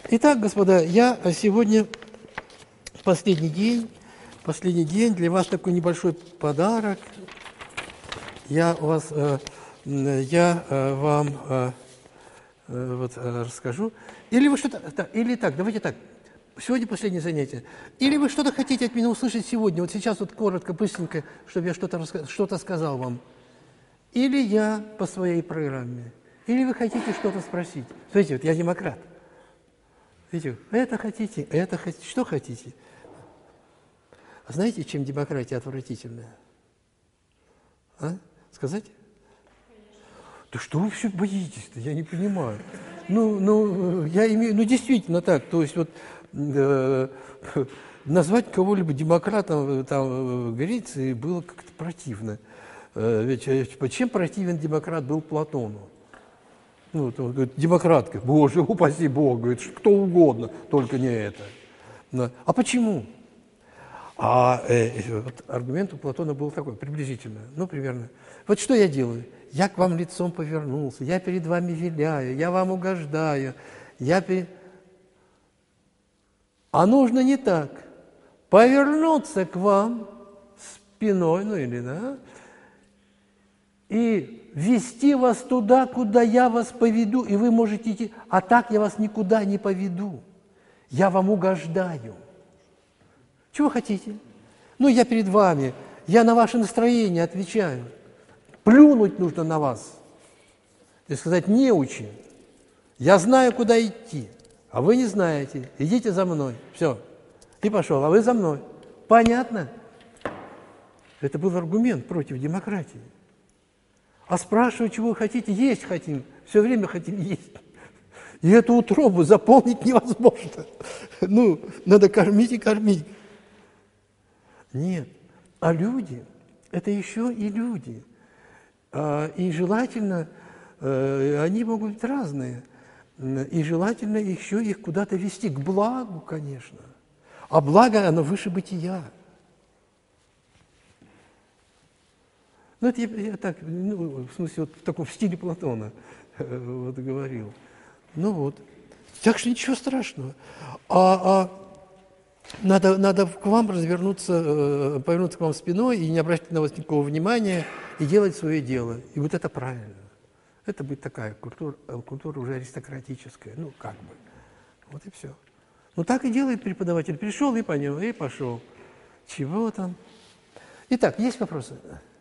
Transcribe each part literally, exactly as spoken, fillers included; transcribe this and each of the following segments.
Итак, господа, я сегодня последний день, последний день, для вас такой небольшой подарок. Я, вас, э, я э, вам э, э, вот, э, расскажу. Или вы что-то... Так, или так, давайте так. Сегодня последнее занятие. Или вы что-то хотите от меня услышать сегодня, вот сейчас вот коротко, быстренько, чтобы я что-то раска... что-то сказал вам. Или я по своей программе. Или вы хотите что-то спросить. Смотрите, вот я демократ. Видите, это хотите, это хотите, что хотите. А знаете, чем демократия отвратительная? А? Сказать? Да что вы все боитесь-то, я не понимаю. Ну, ну, я имею, ну, действительно так, то есть вот э, назвать кого-либо демократом там, в Греции было как-то противно. Э, ведь чем противен демократ был Платону? Ну, он говорит, демократка, боже, упаси Бог, говорит, кто угодно, только не это. А почему? А э, вот аргумент у Платона был такой, приблизительно, ну, примерно. Вот что я делаю? Я к вам лицом повернулся, я перед вами виляю, я вам угождаю, я перед... А нужно не так. Повернуться к вам спиной, ну или, да, и вести вас туда, куда я вас поведу, и вы можете идти. А так я вас никуда не поведу. Я вам угождаю. Чего хотите? Ну, я перед вами, я на ваше настроение отвечаю. Плюнуть нужно на вас. И сказать, не учи. Я знаю, куда идти, а вы не знаете. Идите за мной. Все. И пошел, а вы за мной. Понятно? Это был аргумент против демократии. А спрашивать, чего вы хотите, есть хотим. Все время хотим есть. И эту утробу заполнить невозможно. Ну, надо кормить и кормить. Нет. А люди, это еще и люди. И желательно, они могут быть разные. И желательно еще их куда-то вести, к благу, конечно. А благо, оно выше бытия. Ну, это я, я так, ну, в смысле, вот в таком в стиле Платона вот, говорил. Ну вот. Так что ничего страшного. А, а надо, надо к вам развернуться, повернуться к вам спиной и не обращать на вас никакого внимания, и делать свое дело. И вот это правильно. Это будет такая культура, культура уже аристократическая, ну, как бы. Вот и все. Ну, так и делает преподаватель. Пришел и понял, и пошел. Чего там? Итак, есть вопросы?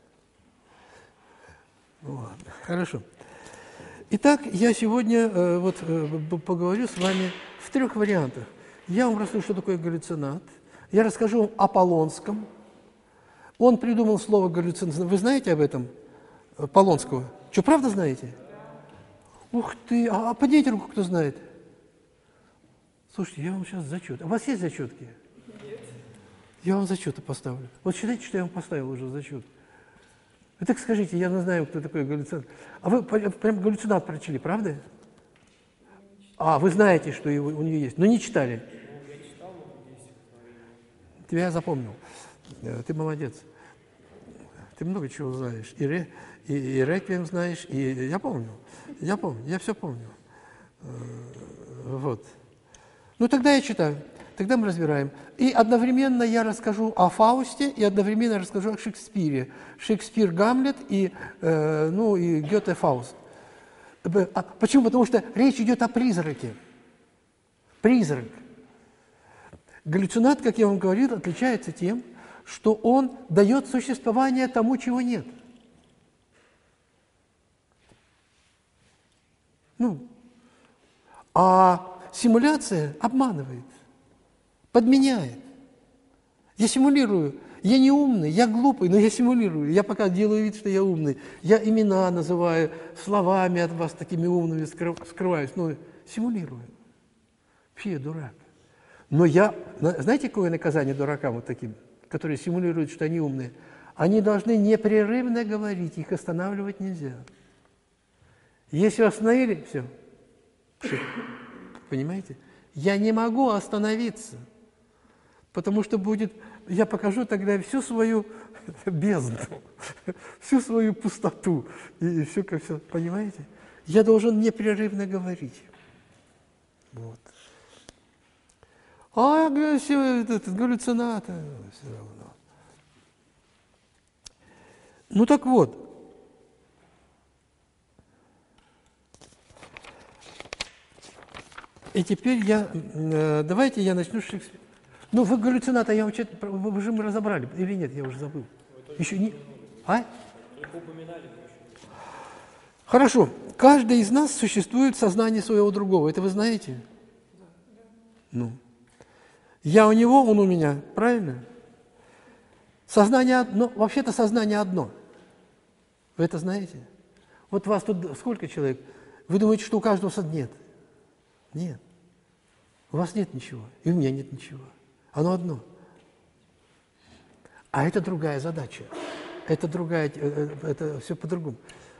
Ладно, хорошо. Итак, я сегодня э, вот, э, поговорю с вами в трех вариантах. Я вам расскажу, что такое галлюцинат. Я расскажу вам о Полонском. Он придумал слово галлюцинат. Вы знаете об этом? Полонского? Что, правда знаете? Ух ты! А, а поднимите руку, кто знает. Слушайте, я вам сейчас зачет. У вас есть зачетки? Нет. Я вам зачеты поставлю. Вот считайте, что я вам поставил уже зачет. Вы так скажите, я не знаю, кто такой галлюцинат. А вы прям галлюцинат прочли, правда? А, вы знаете, что его, у нее есть, но не читали. Я читал, но есть стихотворение. Тебя я запомнил. Ты молодец. Ты много чего знаешь. И, ре, и, и реквием знаешь, и я помню. Я помню, я все помню. Вот. Ну, тогда я читаю. Тогда мы разбираем. И одновременно я расскажу о Фаусте, и одновременно расскажу о Шекспире. Шекспир, Гамлет и, э, ну, и Гёте, Фауст. А почему? Потому что речь идет о призраке. Призрак. Галлюцинат, как я вам говорил, отличается тем, что он дает существование тому, чего нет. Ну, а симуляция обманывает. Подменяет. Я симулирую. Я не умный, я глупый, но я симулирую. Я пока делаю вид, что я умный. Я имена называю, словами от вас такими умными скрываюсь. Но симулирую. Фу, я дурак. Но я... Знаете, какое наказание дуракам вот таким, которые симулируют, что они умные? Они должны непрерывно говорить, их останавливать нельзя. Если остановили, все. Все. Понимаете? Я не могу остановиться. Потому что будет, я покажу тогда всю свою бездну, всю свою пустоту, и все как все, понимаете? Я должен непрерывно говорить. Вот. А это, это, галлюцинаты все равно. Ну так вот. И теперь я, э, давайте я начну с Шекспира. Ну, вы галлюцинаты, я вообще, вы же мы разобрали, или нет, я уже забыл. Еще не... А? Хорошо. Каждый из нас существует в сознании своего другого. Это вы знаете? Ну. Я у него, он у меня. Правильно? Сознание одно. Вообще-то сознание одно. Вы это знаете? Вот вас тут сколько человек? Вы думаете, что у каждого сознания? Нет. Нет. У вас нет ничего. И у меня нет ничего. Оно одно. А это другая задача. Это другая, это все по-другому.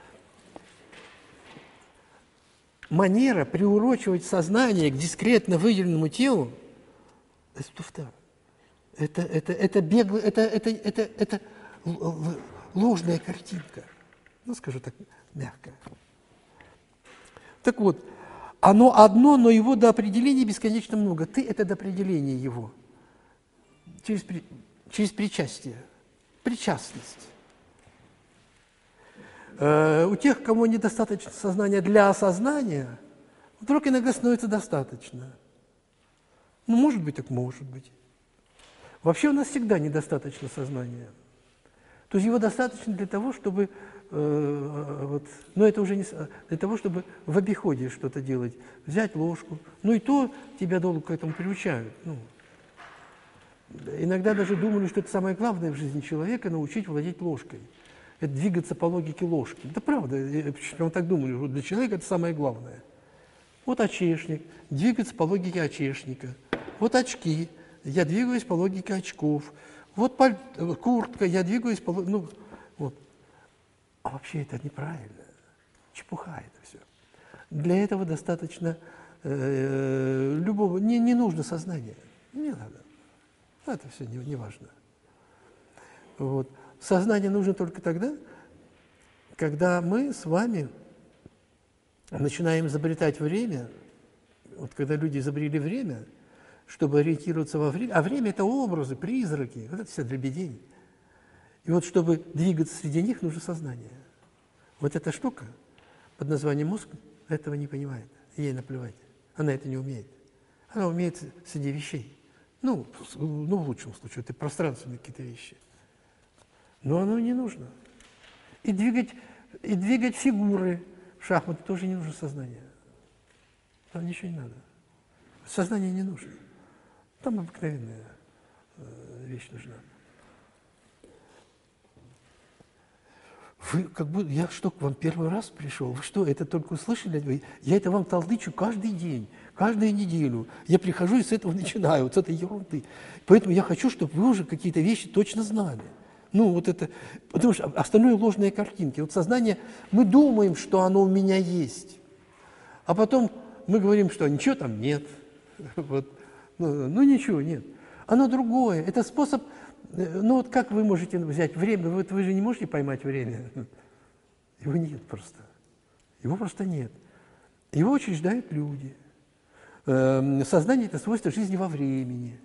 Манера приурочивать сознание к дискретно выделенному телу – это туфта. Это, это, это, бегло, это, это, это, это ложная картинка. Ну, скажу так мягко. Так вот, оно одно, но его до определения бесконечно много. Ты – это до определения его. Через, через причастие, причастность. Э, у тех, кому недостаточно сознания для осознания, вдруг иногда становится достаточно. Ну, может быть, так может быть. Вообще у нас всегда недостаточно сознания. То есть его достаточно для того, чтобы, э, вот, но это уже не для того, чтобы в обиходе что-то делать, взять ложку. Ну и то тебя долго к этому приучают. Ну, иногда даже думали, что это самое главное в жизни человека – научить владеть ложкой. Это двигаться по логике ложки. Это правда, прям так думали, что для человека это самое главное. Вот очешник, двигаться по логике очешника. Вот очки, я двигаюсь по логике очков. Вот паль... куртка, я двигаюсь по логике... Ну, вот. А вообще это неправильно. Чепуха это все. Для этого достаточно э, любого... Не, не нужно сознания. Не надо. Это все не, не важно. Вот. Сознание нужно только тогда, когда мы с вами начинаем изобретать время, вот когда люди изобрели время, чтобы ориентироваться во время, а время – это образы, призраки, вот это вся дребедень. И вот чтобы двигаться среди них, нужно сознание. Вот эта штука под названием мозг этого не понимает, ей наплевать, она это не умеет. Она умеет среди вещей, ну, ну в лучшем случае, это пространственные какие-то вещи. Но оно не нужно. И двигать, и двигать фигуры в шахматы тоже не нужно сознание. Там ничего не надо. Сознание не нужно. Там обыкновенная э, вещь нужна. Вы как будто, я что, к вам первый раз пришел? Вы что, это только услышали? Я это вам толдычу каждый день, каждую неделю. Я прихожу и с этого начинаю, вот с этой ерунды. Поэтому я хочу, чтобы вы уже какие-то вещи точно знали. Ну, вот это, потому что остальное ложные картинки. Вот сознание, мы думаем, что оно у меня есть, а потом мы говорим, что ничего там нет. Вот. Ну, ну, ничего нет. Оно другое. Это способ, ну, вот как вы можете взять время? Вот вы же не можете поймать время. Его нет просто. Его просто нет. Его учреждают люди. Сознание – это свойство жизни во времени.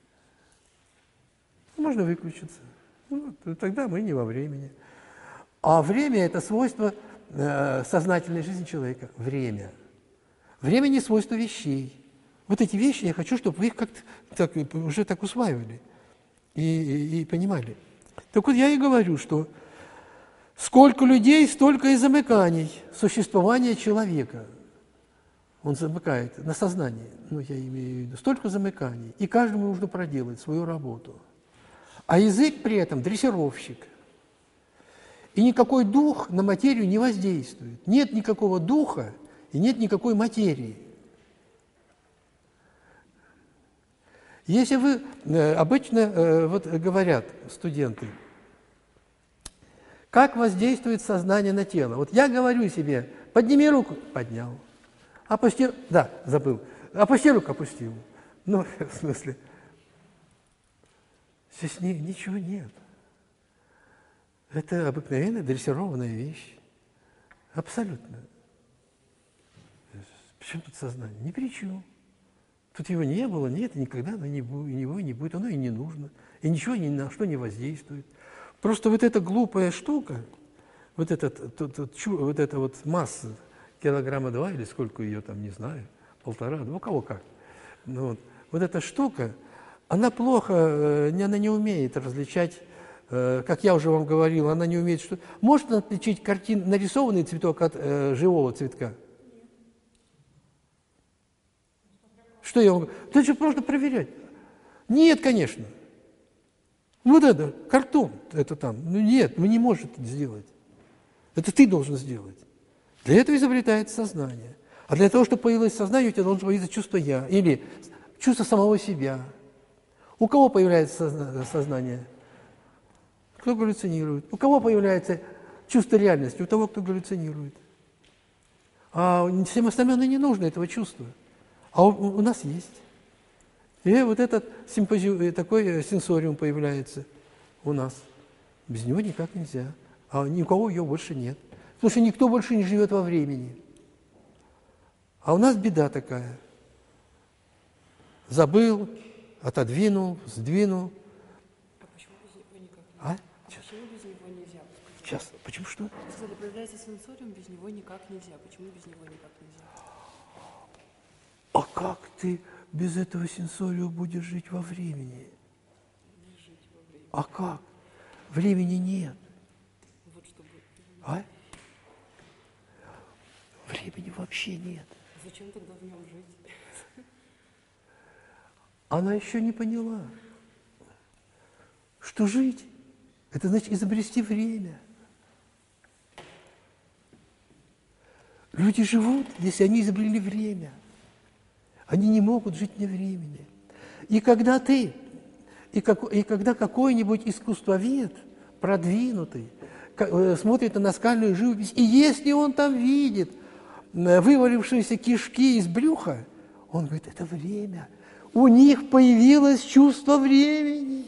Можно выключиться. Ну, тогда мы не во времени. А время – это свойство э, сознательной жизни человека. Время. Время не свойство вещей. Вот эти вещи я хочу, чтобы вы их как-то так, уже так усваивали и, и, и понимали. Так вот я и говорю, что сколько людей, столько и замыканий существования человека. Он замыкает на сознании. Ну, я имею в виду. Столько замыканий. И каждому нужно проделать свою работу. А язык при этом дрессировщик. И никакой дух на материю не воздействует. Нет никакого духа и нет никакой материи. Если вы, э, обычно э, вот говорят студенты, как воздействует сознание на тело? Вот я говорю себе, подними руку, поднял. Опусти, да, забыл. Опусти руку, опустил. Ну, в смысле... Здесь ни, ничего нет. Это обыкновенная дрессированная вещь. Абсолютно. Причем тут сознание? Ни при чем. Тут его не было, нет, и никогда оно не будет, и него не будет, оно и не нужно, и ничего ни на что не воздействует. Просто вот эта глупая штука, вот, этот, тот, тот, чу, вот эта вот масса, килограмма два или сколько ее там, не знаю, полтора, ну, у кого как. Ну, вот, вот эта штука, она плохо, она не умеет различать, как я уже вам говорил, она не умеет, что... Можно отличить картин, нарисованный цветок от э, живого цветка? Что я вам говорю? Это же просто проверять. Нет, конечно. Вот это, картон, это там. Ну нет, вы не можете это сделать. Это ты должен сделать. Для этого изобретается сознание. А для того, чтобы появилось сознание, у тебя должно появиться чувство «я» или чувство самого себя. У кого появляется сознание? Кто галлюцинирует. У кого появляется чувство реальности? У того, кто галлюцинирует. А всем остальным не нужно этого чувства. А у, у нас есть. И вот этот симпозиум, такой сенсориум появляется у нас. Без него никак нельзя. А ни у кого ее больше нет. Потому что никто больше не живет во времени. А у нас беда такая. Забыл, отодвинул, сдвинул. А почему без него никак нельзя? А? Почему без него нельзя? Сейчас, почему что? Если появляется сенсориум, без него никак нельзя. Почему без него никак нельзя? А как ты без этого сенсориума будешь жить во времени? Не жить во времени. А как? Времени нет. Вот чтобы... А? Времени вообще нет. Зачем тогда в нем жить? Она еще не поняла, что жить – это значит изобрести время. Люди живут, если они изобрели время. Они не могут жить вне времени. И когда ты, и, как, и когда какой-нибудь искусствовед, продвинутый, смотрит на наскальную живопись, и если он там видит вывалившиеся кишки из брюха, он говорит, это время. У них появилось чувство времени.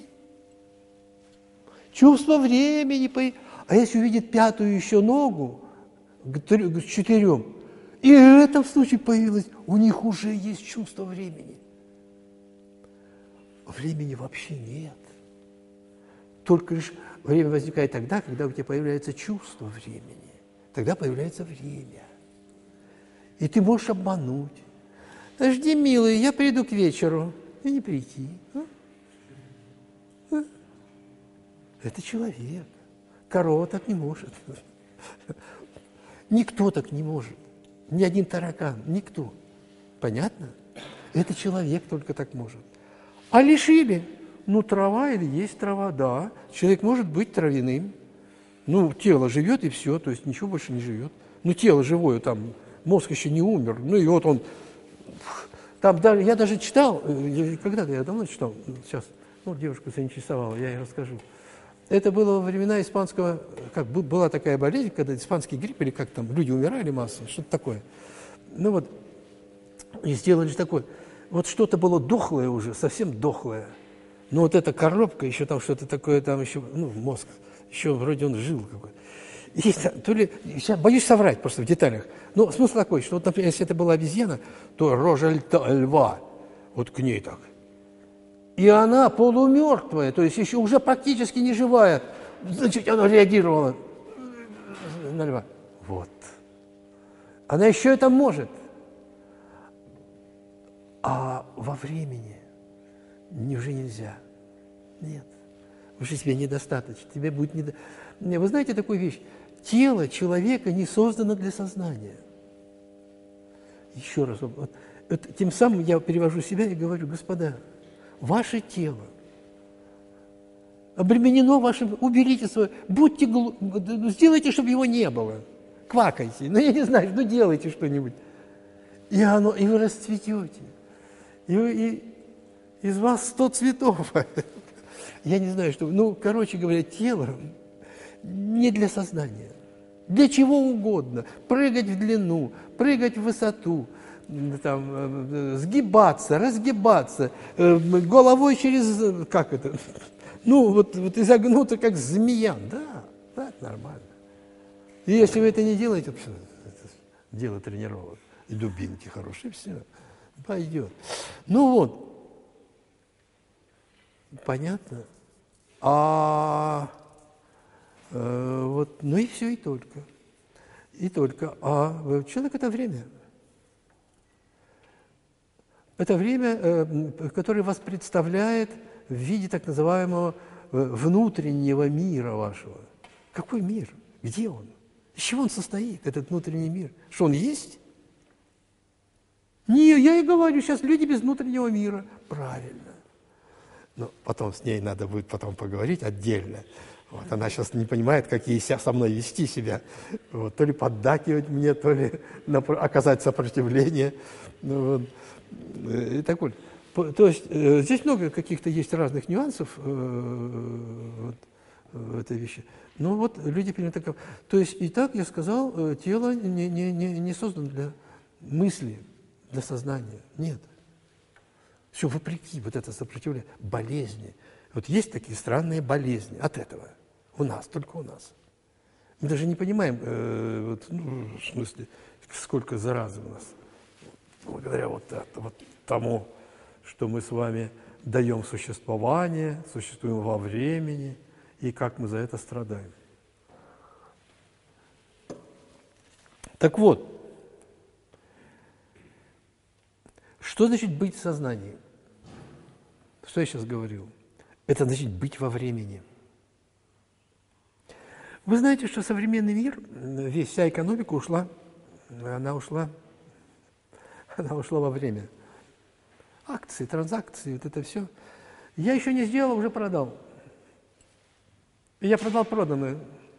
Чувство времени. А если увидит пятую еще ногу к четырем, и в этом случае появилось, у них уже есть чувство времени. Времени вообще нет. Только лишь время возникает тогда, когда у тебя появляется чувство времени. Тогда появляется время. И ты можешь обмануть. Жди, милый, я приду к вечеру. И не прийти. А? А? Это человек. Корова так не может. Никто так не может. Ни один таракан, никто. Понятно? Это человек только так может. А лишили? Ну, трава или есть трава, да. Человек может быть травяным. Ну, тело живет и все, то есть ничего больше не живет. Ну, тело живое, там, мозг еще не умер. Ну, и вот он... Там, я даже читал, когда-то я давно читал, сейчас, ну, девушка заинтересовала, я ей расскажу. Это было во времена испанского, как была такая болезнь, когда испанский грипп, или как там, люди умирали массово, что-то такое. Ну вот, и сделали такое. Вот что-то было дохлое уже, совсем дохлое. Но вот эта коробка, еще там что-то такое, там еще, ну, мозг, еще вроде он жил какой-то. И то ли, сейчас боюсь соврать просто в деталях, но смысл такой, что, вот, например, если это была обезьяна, то рожа льва, вот к ней так. И она полумертвая, то есть еще уже практически не живая, значит, она реагировала на льва. Вот. Она еще это может. А во времени уже нельзя. Нет. Уже тебе недостаточно. Тебе будет недо... Вы знаете такую вещь? Тело человека не создано для сознания. Еще раз. Вот, это, тем самым я перевожу себя и говорю, господа, ваше тело обременено вашим, уберите свое, будьте глуп, сделайте, чтобы его не было. Квакайте, ну я не знаю, ну делайте что-нибудь. И оно, и вы расцветете. И, и из вас сто цветов. Я не знаю, что... Ну, короче говоря, тело не для сознания. Для чего угодно. Прыгать в длину, прыгать в высоту, там, сгибаться, разгибаться, головой через... Как это? Ну, вот, вот изогнуться, как змея. Да, так нормально. И если вы это не делаете, это дело тренировок. И дубинки хорошие, все. Пойдет. Ну вот, понятно. А э, вот, ну и все, и только. И только. А человек – это время. Это время, э, которое вас представляет в виде так называемого э, внутреннего мира вашего. Какой мир? Где он? Из чего он состоит, этот внутренний мир? Что он есть? Не, я и говорю, сейчас люди без внутреннего мира. Правильно. Но потом с ней надо будет потом поговорить отдельно. Вот, она сейчас не понимает, как ей со мной вести себя. Вот, то ли поддакивать мне, то ли оказать сопротивление. Ну, вот, и так вот. То есть э, здесь много каких-то есть разных нюансов э, вот, в этой вещи. Ну вот люди приняли такое. То есть и так я сказал, э, тело не, не, не, не создано для мысли, для сознания. Нет. Все вопреки вот это сопротивление. Болезни. Вот есть такие странные болезни от этого. У нас, только у нас. Мы даже не понимаем, э, вот, ну, в смысле, сколько заразы у нас. Благодаря вот, это, вот тому, что мы с вами даем существование, существуем во времени, и как мы за это страдаем. Так вот, что значит быть в сознании? Что я сейчас говорил? Это значит быть во времени. Вы знаете, что современный мир, весь, вся экономика ушла, она ушла, она ушла во время. Акции, транзакции, вот это все. Я еще не сделал, уже продал. И я продал проданное.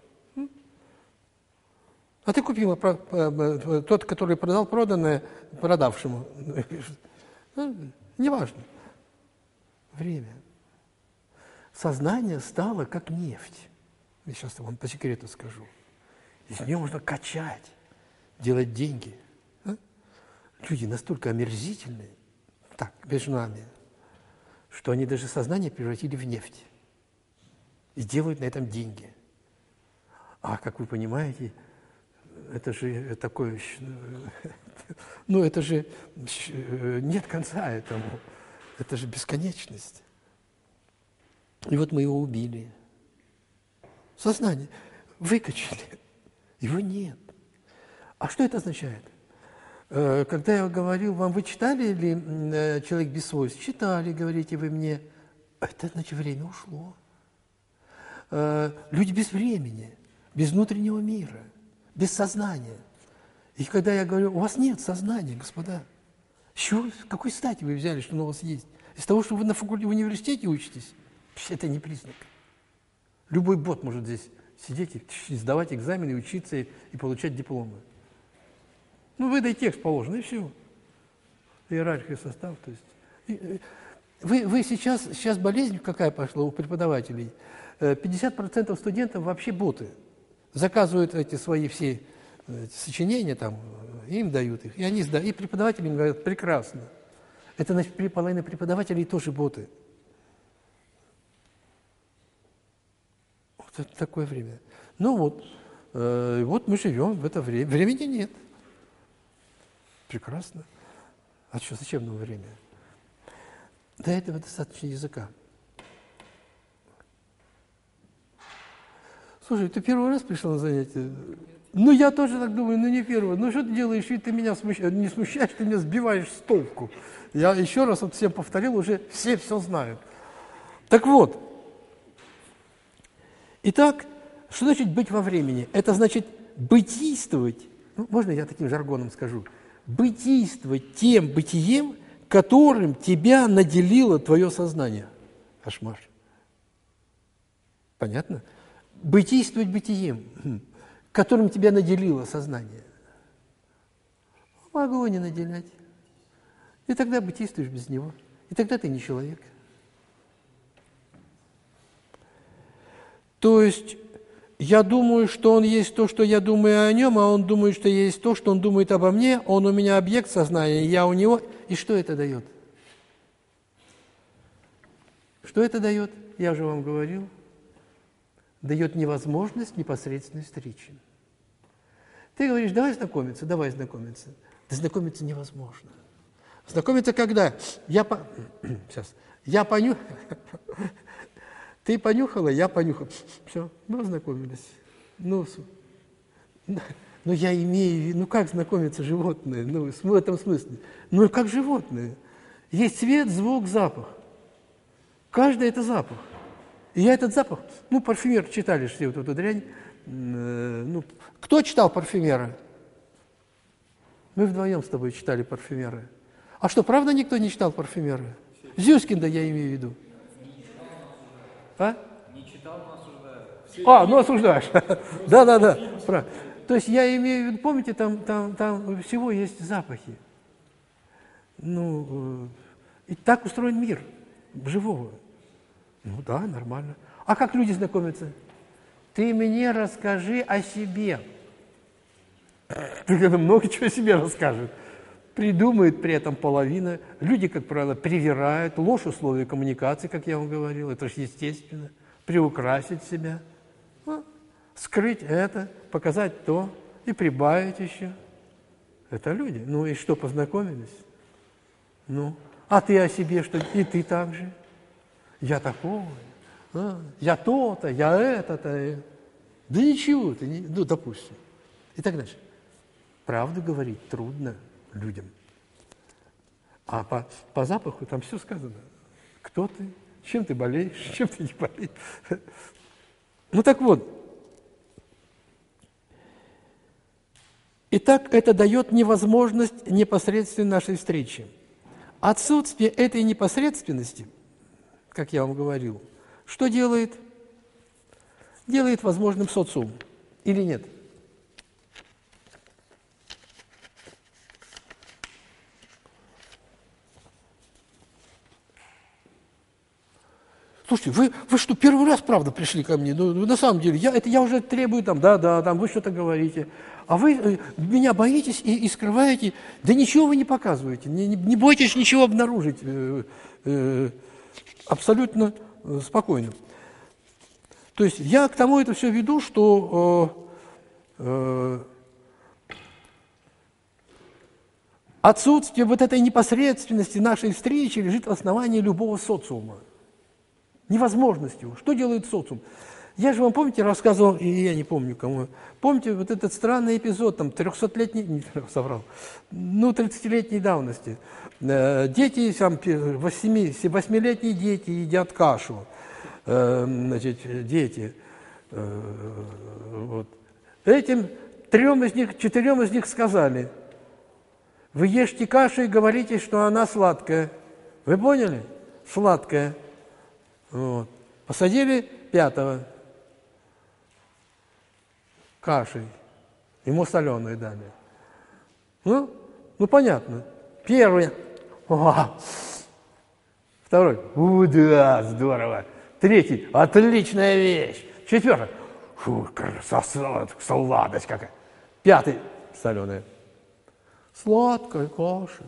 А ты купила, тот, который продал проданное, продавшему. Неважно. Время. Сознание стало как нефть. Я сейчас вам по секрету скажу. Из нее можно качать, делать деньги. А? Люди настолько омерзительные, так, между нами, что они даже сознание превратили в нефть. И делают на этом деньги. А, как вы понимаете, это же такое... Ну, это же... Нет конца этому. Это же бесконечность. И вот мы его убили. Сознание выкачали. Его нет. А что это означает? Когда я говорил вам, вы читали ли «Человек без свойств»? Читали, говорите вы мне. Это значит, время ушло. Люди без времени, без внутреннего мира, без сознания. И когда я говорю, у вас нет сознания, господа, с чего, с какой стати вы взяли, что оно у вас есть? Из того, что вы на факультете, в университете учитесь, это не признак. Любой бот может здесь сидеть и сдавать экзамены, учиться и, и получать дипломы. Ну, выдай текст положено, и все. Иерархия, состав. То есть. И, вы, вы сейчас, сейчас болезнь какая пошла у преподавателей? пятьдесят процентов студентов вообще боты. Заказывают эти свои все эти сочинения, там, им дают их, и они сдают. И преподаватели им говорят, прекрасно. Это значит, половина преподавателей тоже боты. Вот это такое время. Ну вот, э, вот мы живем в это время. Времени нет. Прекрасно. А что, зачем нам время? До этого достаточно языка. Слушай, ты первый раз пришел на занятие? Ну, я тоже так думаю, ну не первый. Ну, что ты делаешь, и ты меня смущаешь, не смущаешь, ты меня сбиваешь с толку. Я еще раз вот всем повторил, уже все все знают. Так вот. Итак, что значит быть во времени? Это значит бытийствовать, ну, можно я таким жаргоном скажу, бытийствовать тем бытием, которым тебя наделило твое сознание. Кошмар. Понятно? Бытийствовать бытием, которым тебя наделило сознание. Могу не наделять. И тогда бытийствуешь без него. И тогда ты не человек. То есть, я думаю, что он есть то, что я думаю о нем, а он думает, что есть то, что он думает обо мне, он у меня объект сознания, я у него. И что это дает? Что это дает? Я уже вам говорил. Дает невозможность непосредственной встречи. Ты говоришь, давай знакомиться, давай знакомиться. Да знакомиться невозможно. Знакомиться когда? Я по... Сейчас. Я понюхал. Ты понюхала, я понюхал. Все, мы познакомились. Ну, ну, я имею в виду, ну, как знакомятся животные? Ну, в этом смысле. Ну, как животные. Есть цвет, звук, запах. Каждый – это запах. И я этот запах, ну, парфюмер читали все вот эту дрянь. Ну, кто читал парфюмера? Мы вдвоем с тобой читали парфюмера. А что, правда никто не читал парфюмера? Зюскин, да, я имею в виду. А? Не читал, но осуждаю. А, ну осуждаешь. Да-да-да. То есть я имею в виду, помните, там, там, там всего есть запахи. Ну, и так устроен мир живого. Ну да, нормально. А как люди знакомятся? Ты мне расскажи о себе. Когда много чего о себе расскажет. Придумает при этом половина. Люди, как правило, привирают. Ложь условия коммуникации, как я вам говорил. Это же естественно. Приукрасить себя. Ну, скрыть это, показать то и прибавить еще. Это люди. Ну и что, познакомились? Ну, а ты о себе что? И ты так же. Я такой. А, я то-то, я это-то. Да ничего ты не... Ну, допустим. И так дальше. Правду говорить трудно людям. А по, по запаху там все сказано. Кто ты, чем ты болеешь, чем ты не болеешь. Ну так вот. Итак, это дает невозможность непосредственной нашей встречи. Отсутствие этой непосредственности, как я вам говорил, что делает? Делает возможным социум. Или нет? Слушайте, вы, вы что, первый раз, правда, пришли ко мне? Ну, на самом деле, я, это я уже требую, там, да, да, там, вы что-то говорите. А вы э, меня боитесь и, и скрываете. Да ничего вы не показываете. Не, не, не бойтесь ничего обнаружить. Э, э, абсолютно э, спокойно. То есть я к тому это все веду, что э, э, отсутствие вот этой непосредственности нашей встречи лежит в основании любого социума. Невозможность его. Что делает социум? Я же вам, помните, рассказывал, и я не помню кому, помните вот этот странный эпизод, там, трехсотлетней, не соврал, ну, тридцатилетней давности. Дети, там, восьми, восьмилетние дети едят кашу, значит, дети. Вот. Этим трем из них, четырем из них сказали: вы ешьте кашу и говорите, что она сладкая. Вы поняли? Сладкая. Вот. Посадили пятого кашей, ему соленую дали. Ну, ну понятно. Первый. О, второй. У, да, здорово. Третий. Отличная вещь. Четвертый. Фу, красота, сладость какая. Пятый. Соленая. Сладкая каша.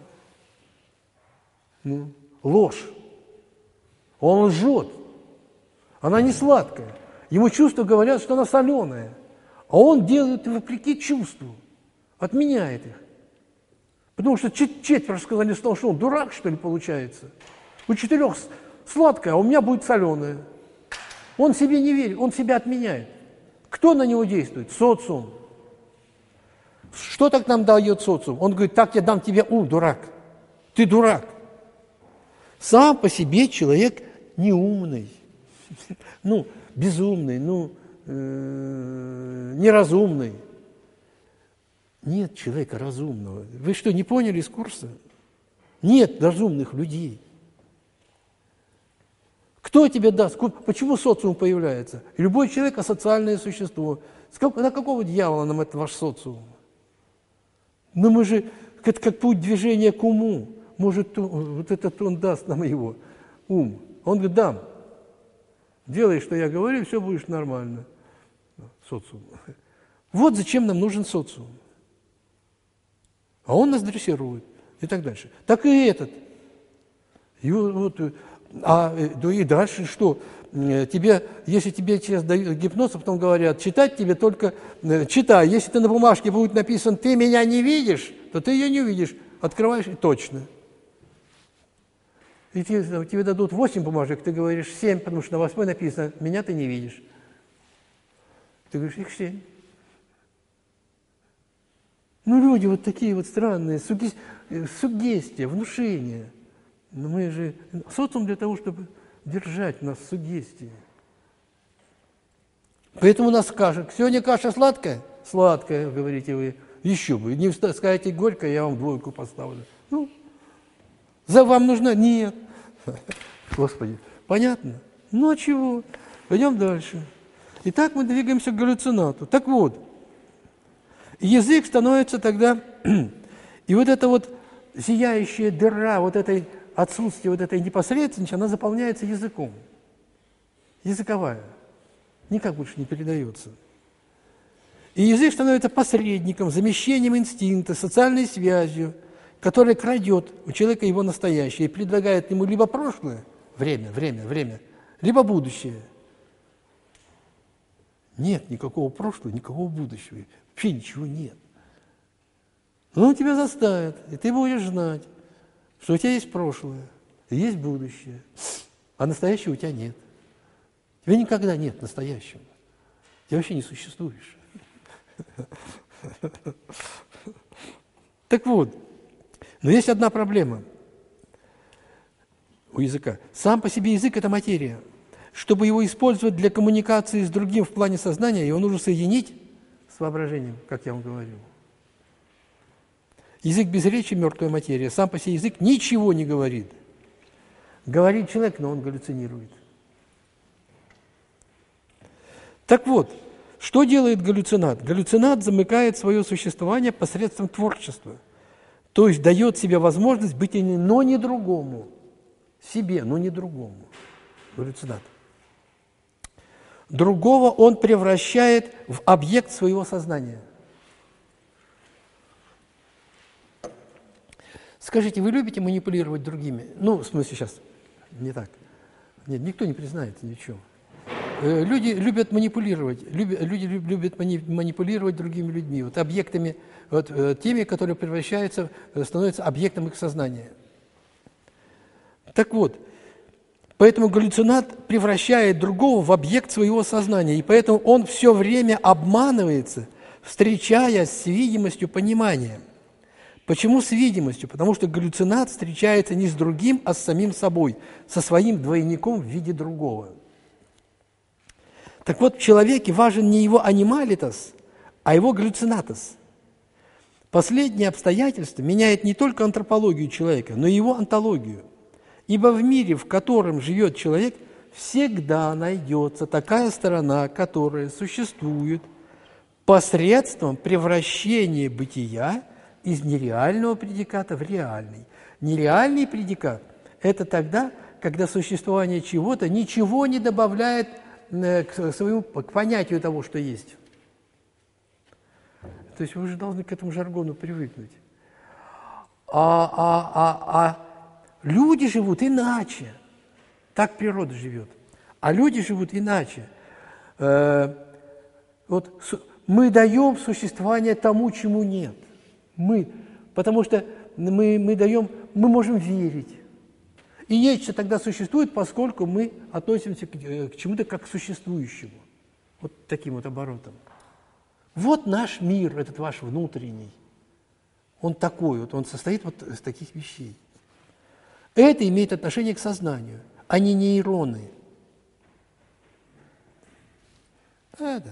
Ну, ложь. Он лжет. Она не сладкая. Ему чувства говорят, что она соленая. А он делает вопреки чувству. Отменяет их. Потому что четверо сказали, что он дурак, что ли, получается. У четырех сладкая, а у меня будет соленая. Он себе не верит, он себя отменяет. Кто на него действует? Социум. Что так нам дает социум? Он говорит: так я дам тебе ум, дурак. Ты дурак. Сам по себе человек неумный, ну, безумный, ну, э, неразумный. Нет человека разумного. Вы что, не поняли из курса? Нет разумных людей. Кто тебе даст? Почему социум появляется? Любой человек – асоциальное существо. На какого дьявола нам это ваш социум? Ну мы же, это как путь движения к уму. Может, вот этот он даст нам его, ум. Он говорит: дам. Делай, что я говорю, и все будешь нормально. Социум. Вот зачем нам нужен социум. А он нас дрессирует. И так дальше. Так и этот. И, вот, а, и дальше что? Тебе, если тебе сейчас дают гипноз, а потом говорят: читать тебе только... Читай. Если ты на бумажке будет написан: ты меня не видишь, то ты ее не увидишь. Открываешь, и точно. И тебе, тебе дадут восемь бумажек, ты говоришь семь, потому что на восьмой написано «меня ты не видишь». Ты говоришь «их семь». Ну, люди вот такие вот странные, сугги... суггестия, внушения. Но мы же... Социум для того, чтобы держать нас в суггестии. Поэтому нас скажут, сегодня каша сладкая? Сладкая, говорите вы. Еще бы. Не скажете горькая, я вам двойку поставлю. Ну, за вам нужна? Нет. Господи, понятно? Ну, а чего? Пойдем дальше. Итак, мы двигаемся к галлюцинату. Так вот, язык становится тогда, и вот эта вот зияющая дыра, вот этой отсутствие вот этой непосредственности, она заполняется языком. Языковая. Никак больше не передается. И язык становится посредником, замещением инстинкта, социальной связью, которая крадет у человека его настоящее и предлагает ему либо прошлое, время, время, время, либо будущее. Нет никакого прошлого, никакого будущего. Вообще ничего нет. Но он тебя заставит, и ты будешь знать, что у тебя есть прошлое, есть будущее, а настоящего у тебя нет. У тебя никогда нет настоящего. Ты вообще не существуешь. Так вот, но есть одна проблема у языка. Сам по себе язык – это материя. Чтобы его использовать для коммуникации с другим в плане сознания, его нужно соединить с воображением, как я вам говорил. Язык без речи – мертвая материя. Сам по себе язык ничего не говорит. Говорит человек, но он галлюцинирует. Так вот, что делает галлюцинат? Галлюцинат замыкает свое существование посредством творчества. То есть дает себе возможность быть иным, но не другому. Себе, но не другому. Галлюцинат. Другого он превращает в объект своего сознания. Скажите, вы любите манипулировать другими? Ну, в смысле, сейчас не так. Нет, никто не признается ничего. Люди любят манипулировать, любят, люди любят манипулировать другими людьми, вот объектами, вот, теми, которые превращаются, становятся объектом их сознания. Так вот, поэтому галлюцинат превращает другого в объект своего сознания, и поэтому он все время обманывается, встречаясь с видимостью понимания. Почему с видимостью? Потому что галлюцинат встречается не с другим, а с самим собой, со своим двойником в виде другого. Так вот, в человеке важен не его анималитас, а его галлюцинатас. Последнее обстоятельство меняет не только антропологию человека, но и его онтологию. Ибо в мире, в котором живет человек, всегда найдется такая сторона, которая существует посредством превращения бытия из нереального предиката в реальный. Нереальный предикат – это тогда, когда существование чего-то ничего не добавляет к своему, к понятию того, что есть. То есть вы же должны к этому жаргону привыкнуть. А, а, а, а люди живут иначе. Так природа живет. А люди живут иначе. Э, вот мы даем существование тому, чему нет. Мы, потому что мы, мы даем, мы можем верить. И нечто тогда существует, поскольку мы относимся к, к чему-то как к существующему. Вот таким вот оборотом. Вот наш мир, этот ваш внутренний. Он такой вот, он состоит вот из таких вещей. Это имеет отношение к сознанию, а не нейроны. Это.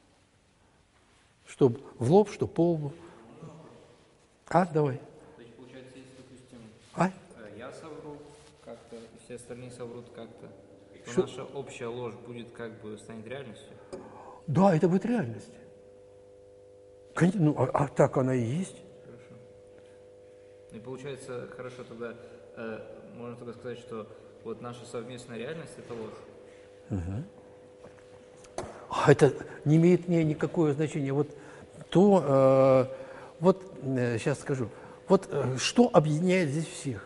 Что в лоб, что по лбу. А, давай. То есть, получается, если, допустим, а? я совру как-то, и все остальные соврут как-то, то Что? наша общая ложь будет как бы станет реальностью? Да, это будет реальность. Ну, а, а так она и есть. Хорошо. И получается, хорошо, тогда э, можно тогда сказать, что вот наша совместная реальность – это ложь. Угу. А это не имеет мне никакого значения. Вот то, э, вот э, сейчас скажу, вот э, что объединяет здесь всех?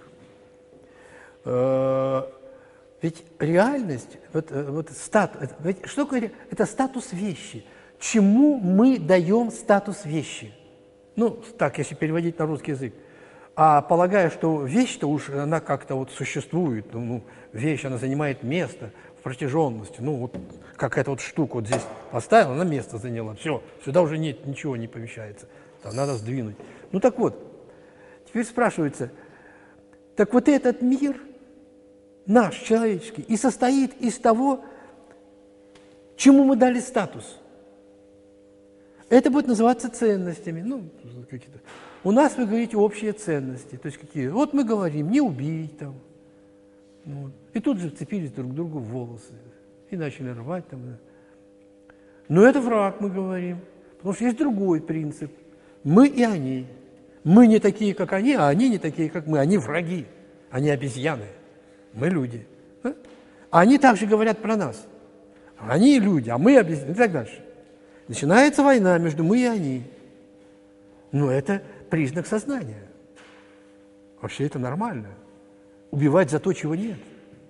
Э, ведь реальность, вот, э, вот стат, ведь что такое? Это статус вещи. Чему мы даем статус вещи? Ну, так, если переводить на русский язык. А полагая, что вещь-то уж, она как-то вот существует, ну, ну, вещь, она занимает место в протяженности, ну, вот какая-то вот штука вот здесь поставила, она место заняла, все, сюда уже нет, ничего не помещается, там надо сдвинуть. Ну, так вот, теперь спрашивается, так вот этот мир, наш, человеческий, и состоит из того, чему мы дали статус. Это будет называться ценностями, ну, какие-то. У нас, вы говорите, общие ценности, то есть какие? Вот мы говорим, не убить там. Вот. И тут же вцепились друг к другу в волосы и начали рвать там. Но это враг, мы говорим, потому что есть другой принцип. Мы и они. Мы не такие, как они, а они не такие, как мы. Они враги, они обезьяны, мы люди. Да? А они также говорят про нас. Они люди, а мы обезьяны и так дальше. Начинается война между мы и они. Но это признак сознания. Вообще это нормально. Убивать за то, чего нет.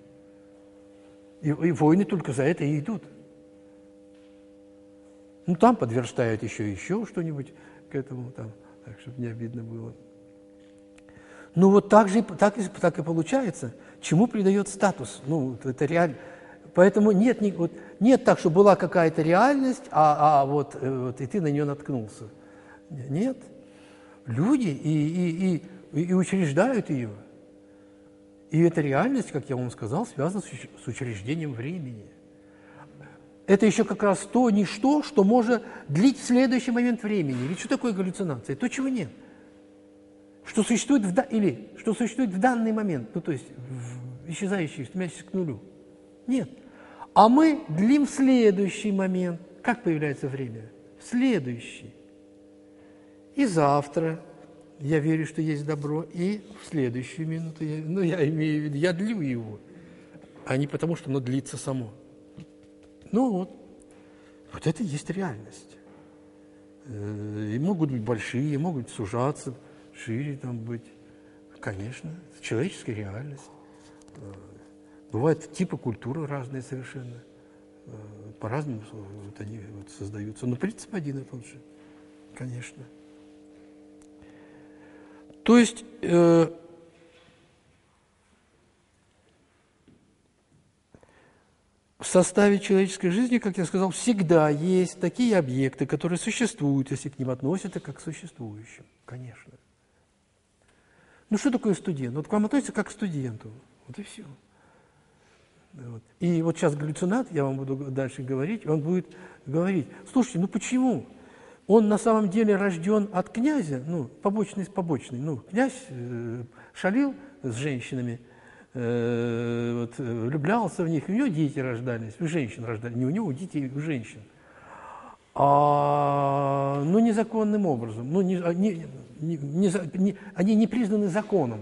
И, и войны только за это и идут. Ну, там подверстают еще еще что-нибудь к этому, там, так, чтобы не обидно было. Ну, вот так же так, так и получается. Чему придает статус? Ну, это реально. Поэтому нет, не, вот, нет так, что была какая-то реальность, а, а вот, вот и ты на нее наткнулся. Нет. Люди и, и, и, и учреждают ее. И эта реальность, как я вам сказал, связана с учреждением времени. Это еще как раз то ничто, что может длить следующий момент времени. Ведь что такое галлюцинация? То, чего нет. Что существует в, или, что существует в данный момент, ну то есть в исчезающий, стремящийся к нулю. Нет. А мы длим в следующий момент. Как появляется время? В следующий. И завтра я верю, что есть добро, и в следующую минуту, я, ну, я имею в виду, я длю его, а не потому, что оно длится само. Ну вот, вот это и есть реальность. И могут быть большие, могут сужаться, шире там быть. Конечно, это человеческая реальность. Бывают типы культуры разные совершенно. По-разному вот они вот создаются. Но принцип один и тот же, конечно. То есть э, в составе человеческой жизни, как я сказал, всегда есть такие объекты, которые существуют, если к ним относятся как к существующим, конечно. Ну что такое студент? Вот к вам относятся как к студенту, вот и все. Вот. И вот сейчас галлюцинат, я вам буду дальше говорить, он будет говорить, слушайте, ну почему? Он на самом деле рожден от князя, ну, побочный, побочный. Ну, князь э, шалил с женщинами, э, вот, влюблялся в них, и у него дети рождались, у женщин рождались, не у него, у детей, у женщин. А, ну, незаконным образом, ну, не, не, не, не, они не признаны законом.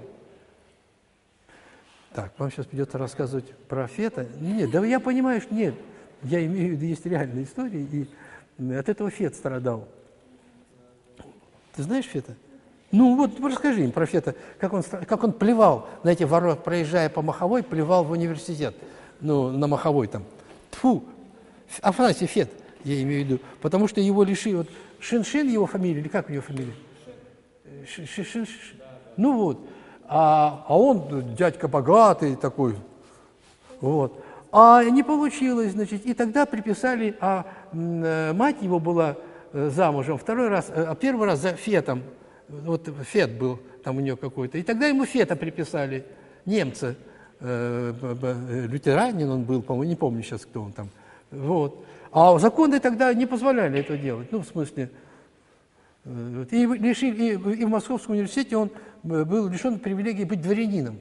Так, вам сейчас придется рассказывать про Фета. Нет, да я понимаю, что нет, я имею в виду, есть реальные истории, и от этого Фет страдал. Ты знаешь Фета? Ну вот расскажи им про Фета, как он, как он плевал на эти ворота, проезжая по Маховой, плевал в университет, ну, на Маховой там. Тьфу, Афанасий Фет, я имею в виду, потому что его лишили, вот Шиншин его фамилия, или как у него фамилия? Шин. Ну вот, а, а он дядька богатый такой, вот. А не получилось, значит, и тогда приписали, а мать его была замужем, второй раз, а первый раз за Фетом, вот Фет был там у нее какой-то, и тогда ему Фета приписали, немца, э, лютеранин он был, по-моему, не помню сейчас, кто он там, вот. А законы тогда не позволяли это делать, ну, в смысле, э, и, лишили, и, и в Московском университете он был лишен привилегии быть дворянином,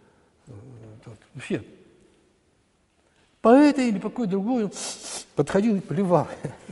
Фет. По этой или по какой другой он подходил и плевал.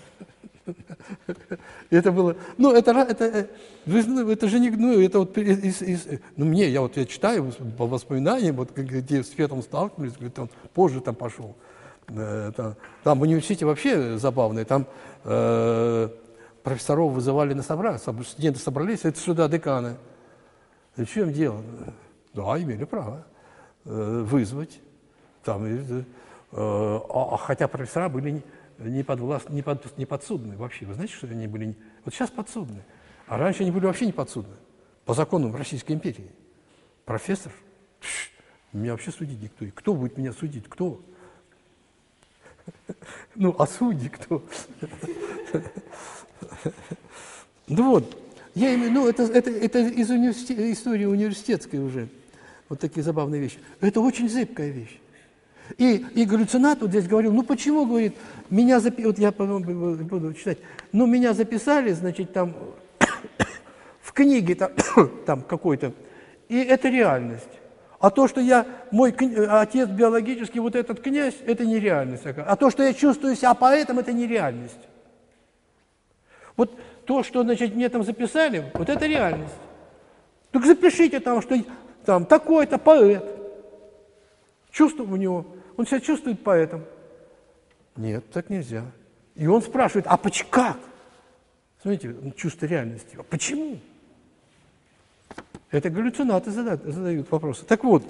Это было, ну это, это, это же не, ну это вот, из, из, ну мне, я вот я читаю по воспоминаниям, вот где с Фетом сталкивались, говорит, он позже там пошел. Там, там в университете вообще забавно, там э, профессоров вызывали на собрание, студенты собрались, это сюда деканы. И в чем дело? Да, имели право э, вызвать. Там, э, а, хотя профессора были не, подвласт, не, под, не подсудны вообще. Вы знаете, что они были? Вот сейчас подсудны. А раньше они были вообще не подсудны. по законам Российской империи. Профессор? Пш, меня вообще судить никто. И кто будет меня судить? Кто? Ну, а судьи кто? Ну вот, я имею, ну, это, это, это из университет, истории университетской уже. Вот такие забавные вещи. Это очень зыбкая вещь. И, и галлюцинат вот здесь говорил, ну почему, говорит, меня записали, вот я потом буду читать, ну меня записали, значит, там, в книге там, там какой-то, и это реальность. А то, что я, мой отец биологический, вот этот князь, это не реальность. А то, что я чувствую себя поэтом, это не реальность. Вот то, что, значит, мне там записали, вот это реальность. Так запишите там, что там такой-то поэт. Чувство у него, он себя чувствует поэтом. Нет, так нельзя. И он спрашивает, а почему, как? Смотрите, чувство реальности. А почему? Это галлюцинаты задают, задают вопросы. Так вот,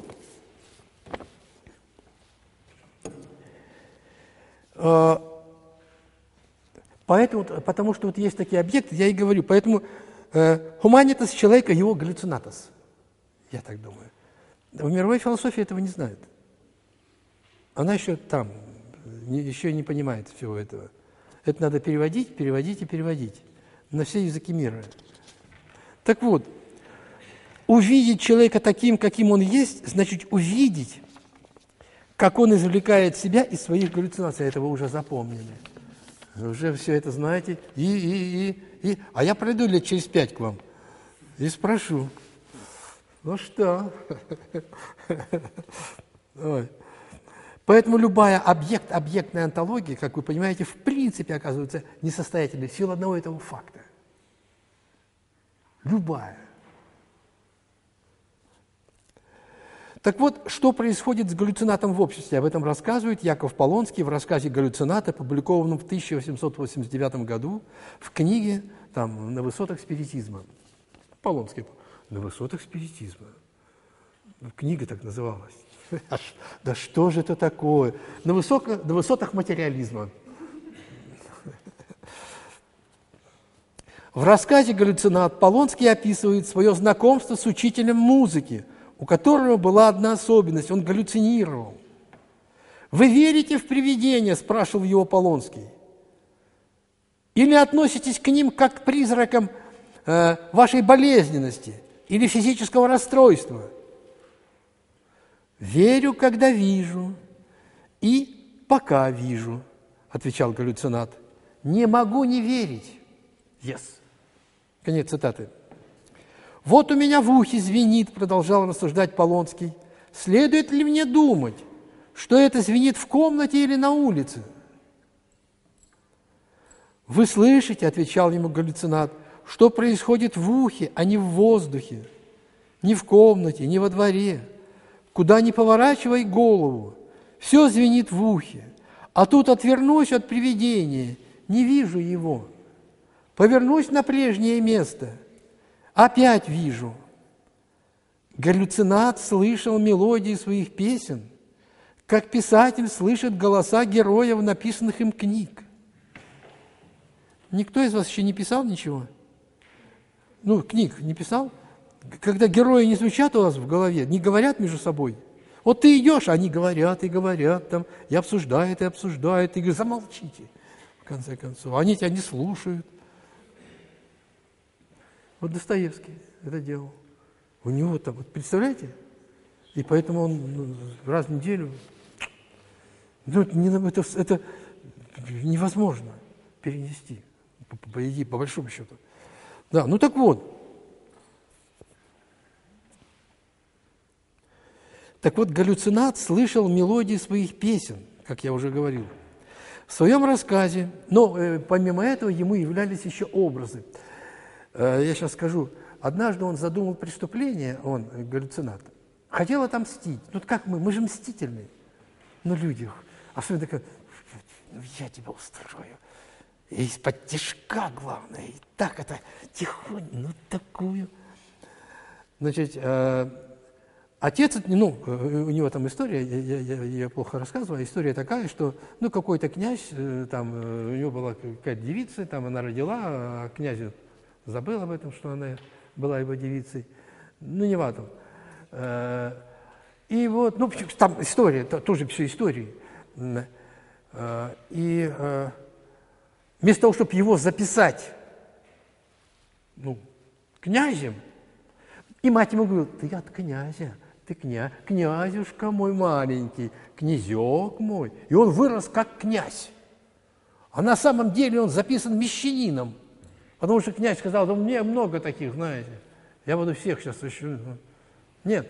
э, поэтому, потому что вот есть такие объекты, я и говорю, поэтому humanitas человека, его галлюцинатос, я так думаю. В мировой философии этого не знает. Она еще там, не, еще не понимает всего этого. Это надо переводить, переводить и переводить на все языки мира. Так вот, увидеть человека таким, каким он есть, значит увидеть, как он извлекает себя из своих галлюцинаций. Этого уже запомнили. Уже все это знаете. И, и, и, и. А я пройду лет через пять к вам и спрошу, ну что? Ой. Поэтому любая объект, объектная онтология, как вы понимаете, в принципе оказывается несостоятельной в силу одного этого факта. Любая. Так вот, что происходит с галлюцинатом в обществе? Об этом рассказывает Яков Полонский в рассказе «Галлюцинат», опубликованном в тысяча восемьсот восемьдесят девятом году в книге там, «На высотах спиритизма». Полонский. «На высотах спиритизма». Книга так называлась. Да что же это такое? На, высоко, на высотах материализма. В рассказе «Галлюцинат» Полонский описывает свое знакомство с учителем музыки, у которого была одна особенность – он галлюцинировал. «Вы верите в привидения?» – спрашивал его Полонский. «Или относитесь к ним как к призракам э, вашей болезненности или физического расстройства?» «Верю, когда вижу, и пока вижу», – отвечал галлюцинат. «Не могу не верить». Yes. Конец цитаты. «Вот у меня в ухе звенит», – продолжал рассуждать Полонский. «Следует ли мне думать, что это звенит в комнате или на улице?» «Вы слышите», – отвечал ему галлюцинат, – «что происходит в ухе, а не в воздухе, ни в комнате, ни во дворе. Куда ни поворачивай голову, все звенит в ухе, а тут отвернусь от привидения, не вижу его. Повернусь на прежнее место, опять вижу». Галлюцинат слышал мелодии своих песен, как писатель слышит голоса героев написанных им книг. Никто из вас еще не писал ничего? Ну, книг не писал? Когда герои не звучат у вас в голове, не говорят между собой. Вот ты идешь, они говорят и говорят, там, и обсуждают, и обсуждают, и говорят, замолчите, в конце концов. Они тебя не слушают. Вот Достоевский это делал. У него там, вот представляете? И поэтому он ну, раз в неделю... Ну, это, это невозможно перенести, по, по, по, по большому счету. Да, ну так вот. Так вот, галлюцинат слышал мелодии своих песен, как я уже говорил. В своем рассказе, но э, помимо этого ему являлись еще образы. Э, я сейчас скажу. Однажды он задумал преступление, он, галлюцинат, хотел отомстить. Ну как мы, мы же мстительные. Ну люди, особенно такая, я тебя устрою. И из-под тишка, главное, и так это тихонько, ну такую. Значит, э, отец, ну, у него там история, я, я, я плохо рассказываю, история такая, что, ну, какой-то князь, там, у него была какая-то девица, там она родила, а князь забыл об этом, что она была его девицей. Ну, не важно. Э, И вот, ну, там история, тоже все истории. Э, И э, вместо того, чтобы его записать, ну, князем, и мать ему говорила: ты от князя, ты князь, князюшка мой маленький, князек мой. И он вырос как князь. А на самом деле он записан мещанином. Потому что князь сказал: да мне много таких, знаете, я буду всех сейчас еще... Нет.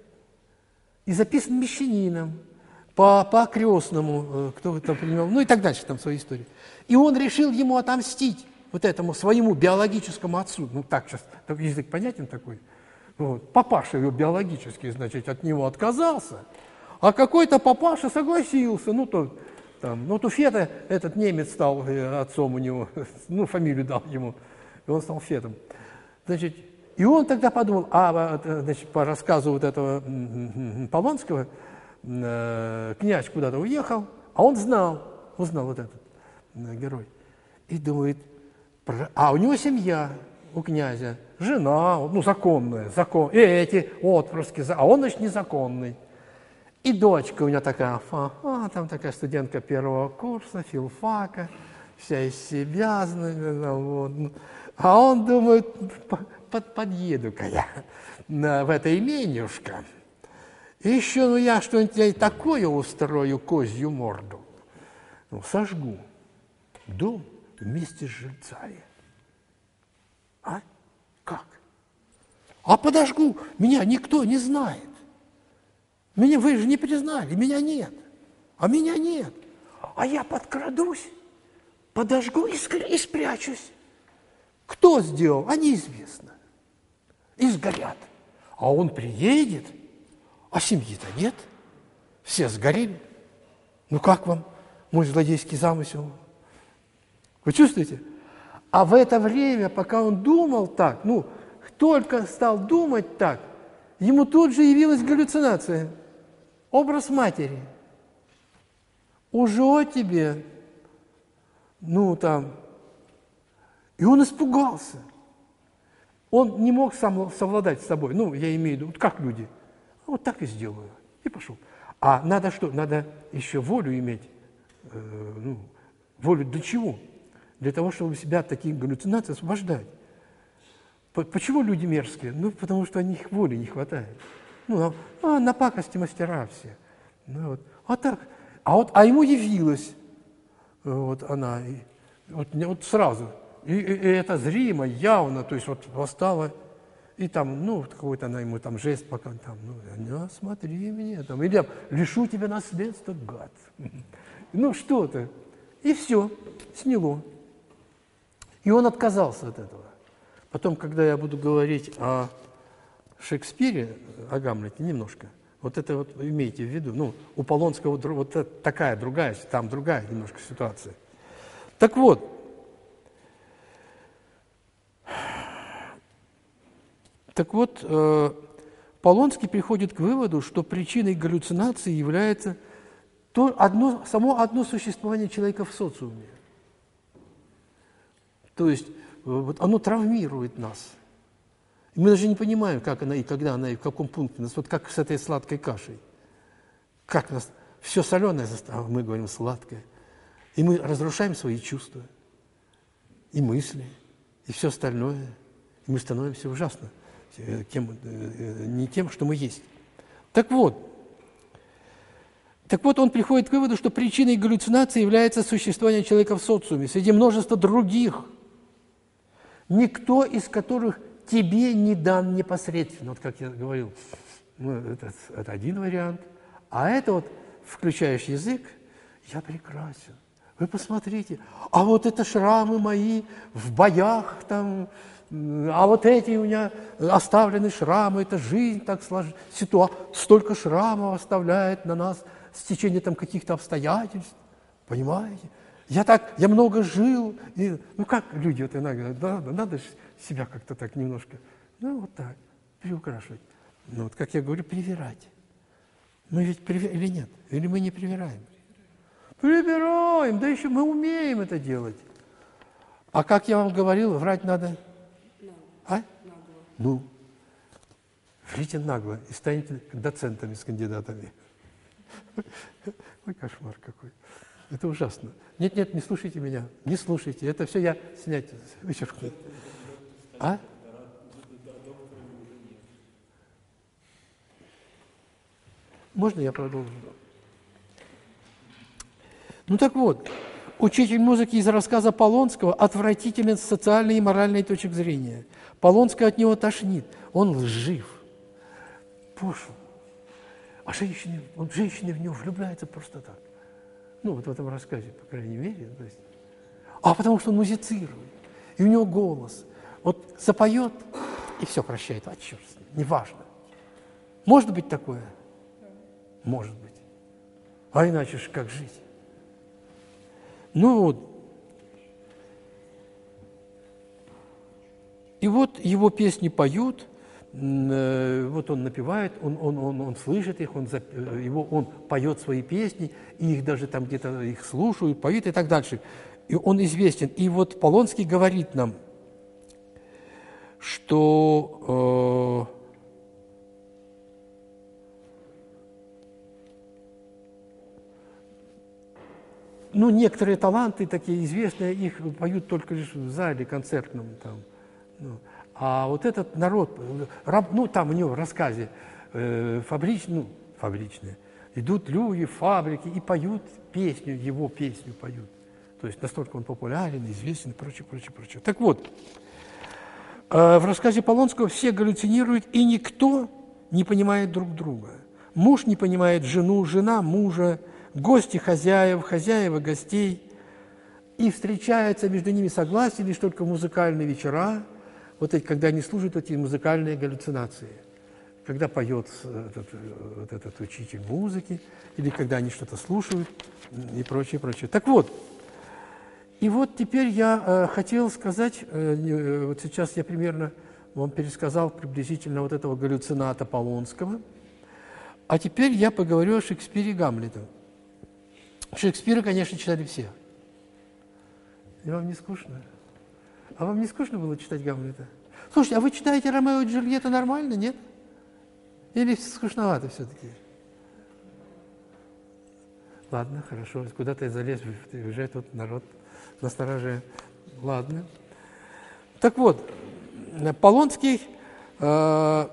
И записан мещанином, по, по крестному, кто там принимал, ну и так дальше, там свои истории. И он решил ему отомстить, вот этому своему биологическому отцу. Ну так сейчас, так язык понятен такой. Вот. Папаша его биологический, значит, от него отказался, а какой-то папаша согласился. Ну, то, там, ну, то Фета, этот немец стал отцом у него, ну, фамилию дал ему, и он стал Фетом. Значит, и он тогда подумал, а, значит, по рассказу вот этого Полонского, князь куда-то уехал, а он знал, узнал вот этот герой, и думает, а у него семья, у князя, жена, ну, законная, закон, и эти отпрыски, а он, значит, незаконный. И дочка у него такая, а, там такая студентка первого курса, филфака, вся из себя, вот. А он думает, под, подъеду-ка я в это именюшко. И еще, ну, я что-нибудь такое устрою, козью морду. Ну, сожгу дом вместе с жильцами. А? Как? А подожгу, меня никто не знает. Меня вы же не признали, меня нет. А меня нет. А я подкрадусь, подожгу и, и спрячусь. Кто сделал? А неизвестно. И сгорят. А он приедет, а семьи-то нет. Все сгорели. Ну как вам мой злодейский замысел? Вы чувствуете? А в это время, пока он думал так, ну, только стал думать так, ему тут же явилась галлюцинация. Образ матери. Уже тебе, ну, там. И он испугался. Он не мог сам совладать с собой. Ну, я имею в виду, вот как люди. Вот так и сделаю. И пошел. А надо что? Надо еще волю иметь. Э, ну, волю для чего? Для того, чтобы себя от таких галлюцинаций освобождать. Почему люди мерзкие? Ну, потому что у них воли не хватает. Ну, а, на пакости мастера все. Ну, вот. А так. А, вот, а ему явилась вот она. И, вот, вот сразу. И, и, и это зримо, явно, то есть вот восстала. И там, ну, какой-то она ему там жест пока там, ну, ну, смотри мне, там, или лишу тебя наследства, гад. Ну, что-то. И все, сняло. И он отказался от этого. Потом, когда я буду говорить о Шекспире, о Гамлете, немножко, вот это вот имейте в виду, ну, у Полонского вот такая другая, там другая немножко ситуация. Так вот, так вот, э, Полонский приходит к выводу, что причиной галлюцинации является то одно, само одно существование человека в социуме. То есть вот оно травмирует нас. И мы даже не понимаем, как она и когда она, и в каком пункте нас. Вот как с этой сладкой кашей. Как нас все соленое заставило, мы говорим сладкое. И мы разрушаем свои чувства, и мысли, и все остальное. И мы становимся ужасно тем, не тем, что мы есть. Так вот, так вот, он приходит к выводу, что причиной галлюцинации является существование человека в социуме, среди множества других, никто из которых тебе не дан непосредственно. Вот как я говорил, ну, это, это один вариант. А это вот, включаешь язык, я прекрасен. Вы посмотрите, а вот это шрамы мои в боях там, а вот эти у меня оставлены шрамы, это жизнь так сложилась, ситуация, столько шрамов оставляет на нас с течением там каких-то обстоятельств, понимаете? Я так, я много жил, и, ну как люди вот иногда, да, надо же себя как-то так немножко, ну вот так, приукрашивать. Ну вот, как я говорю, привирать. Мы ведь привираем, или нет? Или мы не привираем? Привираем, да еще мы умеем это делать. А как я вам говорил, врать надо? А? Ну, врите нагло и станете доцентами с кандидатами. Ой, кошмар какой. Это ужасно. Нет, нет, не слушайте меня, не слушайте. Это все я снять вычеркну. А? Можно я продолжу? Ну так вот, учитель музыки из рассказа Полонского отвратителен с социальной и моральной точек зрения. Полонский от него тошнит, он лжив, пошел. А женщины, он, женщины в него влюбляются просто так. Ну, вот в этом рассказе, по крайней мере. То есть. А потому что он музицирует, и у него голос. Вот запоет, и все прощает, а черт, неважно. Может быть такое? Может быть. А иначе же как жить? Ну вот. И вот его песни поют, вот он напевает, он, он, он, он слышит их, он, его, он поет свои песни, и их даже там где-то их слушают, поют и так дальше. И он известен. И вот Полонский говорит нам, что э, ну, некоторые таланты такие известные, их поют только лишь в зале концертном там. Ну, а вот этот народ, раб, ну, там у него в рассказе э, фабричные, ну, фабричные, идут люди в фабрики и поют песню, его песню поют. То есть настолько он популярен, известен и прочее, прочее, прочее. Так вот, э, в рассказе Полонского все галлюцинируют, и никто не понимает друг друга. Муж не понимает жену, жена мужа, гости хозяев, хозяева гостей. И встречается между ними согласие лишь только в музыкальные вечера, вот эти, когда они служат эти музыкальные галлюцинации, когда поет этот, вот этот учитель музыки, или когда они что-то слушают, и прочее, прочее. Так вот, и вот теперь я э, хотел сказать, э, вот сейчас я примерно вам пересказал приблизительно вот этого галлюцината Полонского, а теперь я поговорю о Шекспире и Гамлете. Шекспира, конечно, читали все. И вам не скучно? А вам не скучно было читать Гамлета? Слушайте, а вы читаете Ромео и Джульетта нормально, нет? Или скучновато все-таки? Ладно, хорошо, куда-то я залез, уже тут народ настороже. Ладно. Так вот, Полонский э,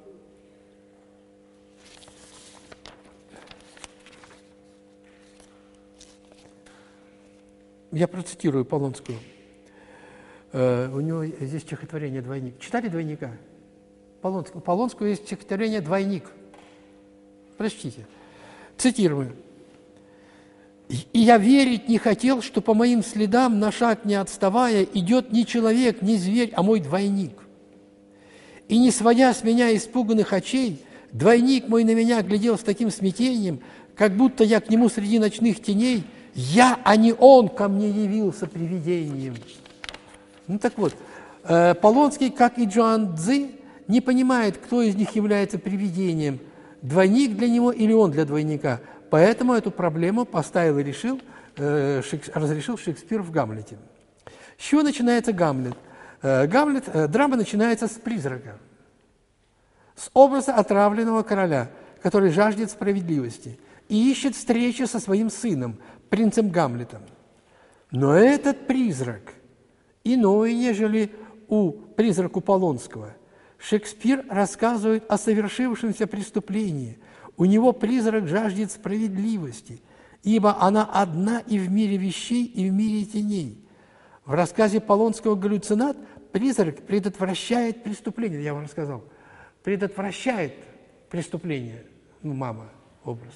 я процитирую Полонскую. Uh, у него здесь стихотворение «Двойник». Читали «Двойника»? Полонского. У Полонского есть стихотворение «Двойник». Прочтите. Цитирую. «И я верить не хотел, что по моим следам, на шаг не отставая, идет не человек, не зверь, а мой двойник. И не сводя с меня испуганных очей, двойник мой на меня глядел с таким смятением, как будто я к нему среди ночных теней, я, а не он, ко мне явился привидением». Ну так вот, Полонский, как и Джоан Цзы, не понимает, кто из них является привидением, двойник для него или он для двойника. Поэтому эту проблему поставил и решил, разрешил Шекспир в «Гамлете». С чего начинается «Гамлет»? Гамлет, драма начинается с призрака, с образа отравленного короля, который жаждет справедливости и ищет встречи со своим сыном, принцем Гамлетом. Но этот призрак иной, нежели у призраку Полонского. Шекспир рассказывает о совершившемся преступлении. У него призрак жаждет справедливости, ибо она одна и в мире вещей, и в мире теней. В рассказе Полонского «Галлюцинат» призрак предотвращает преступление, я вам рассказал, предотвращает преступление, ну, мама, образ.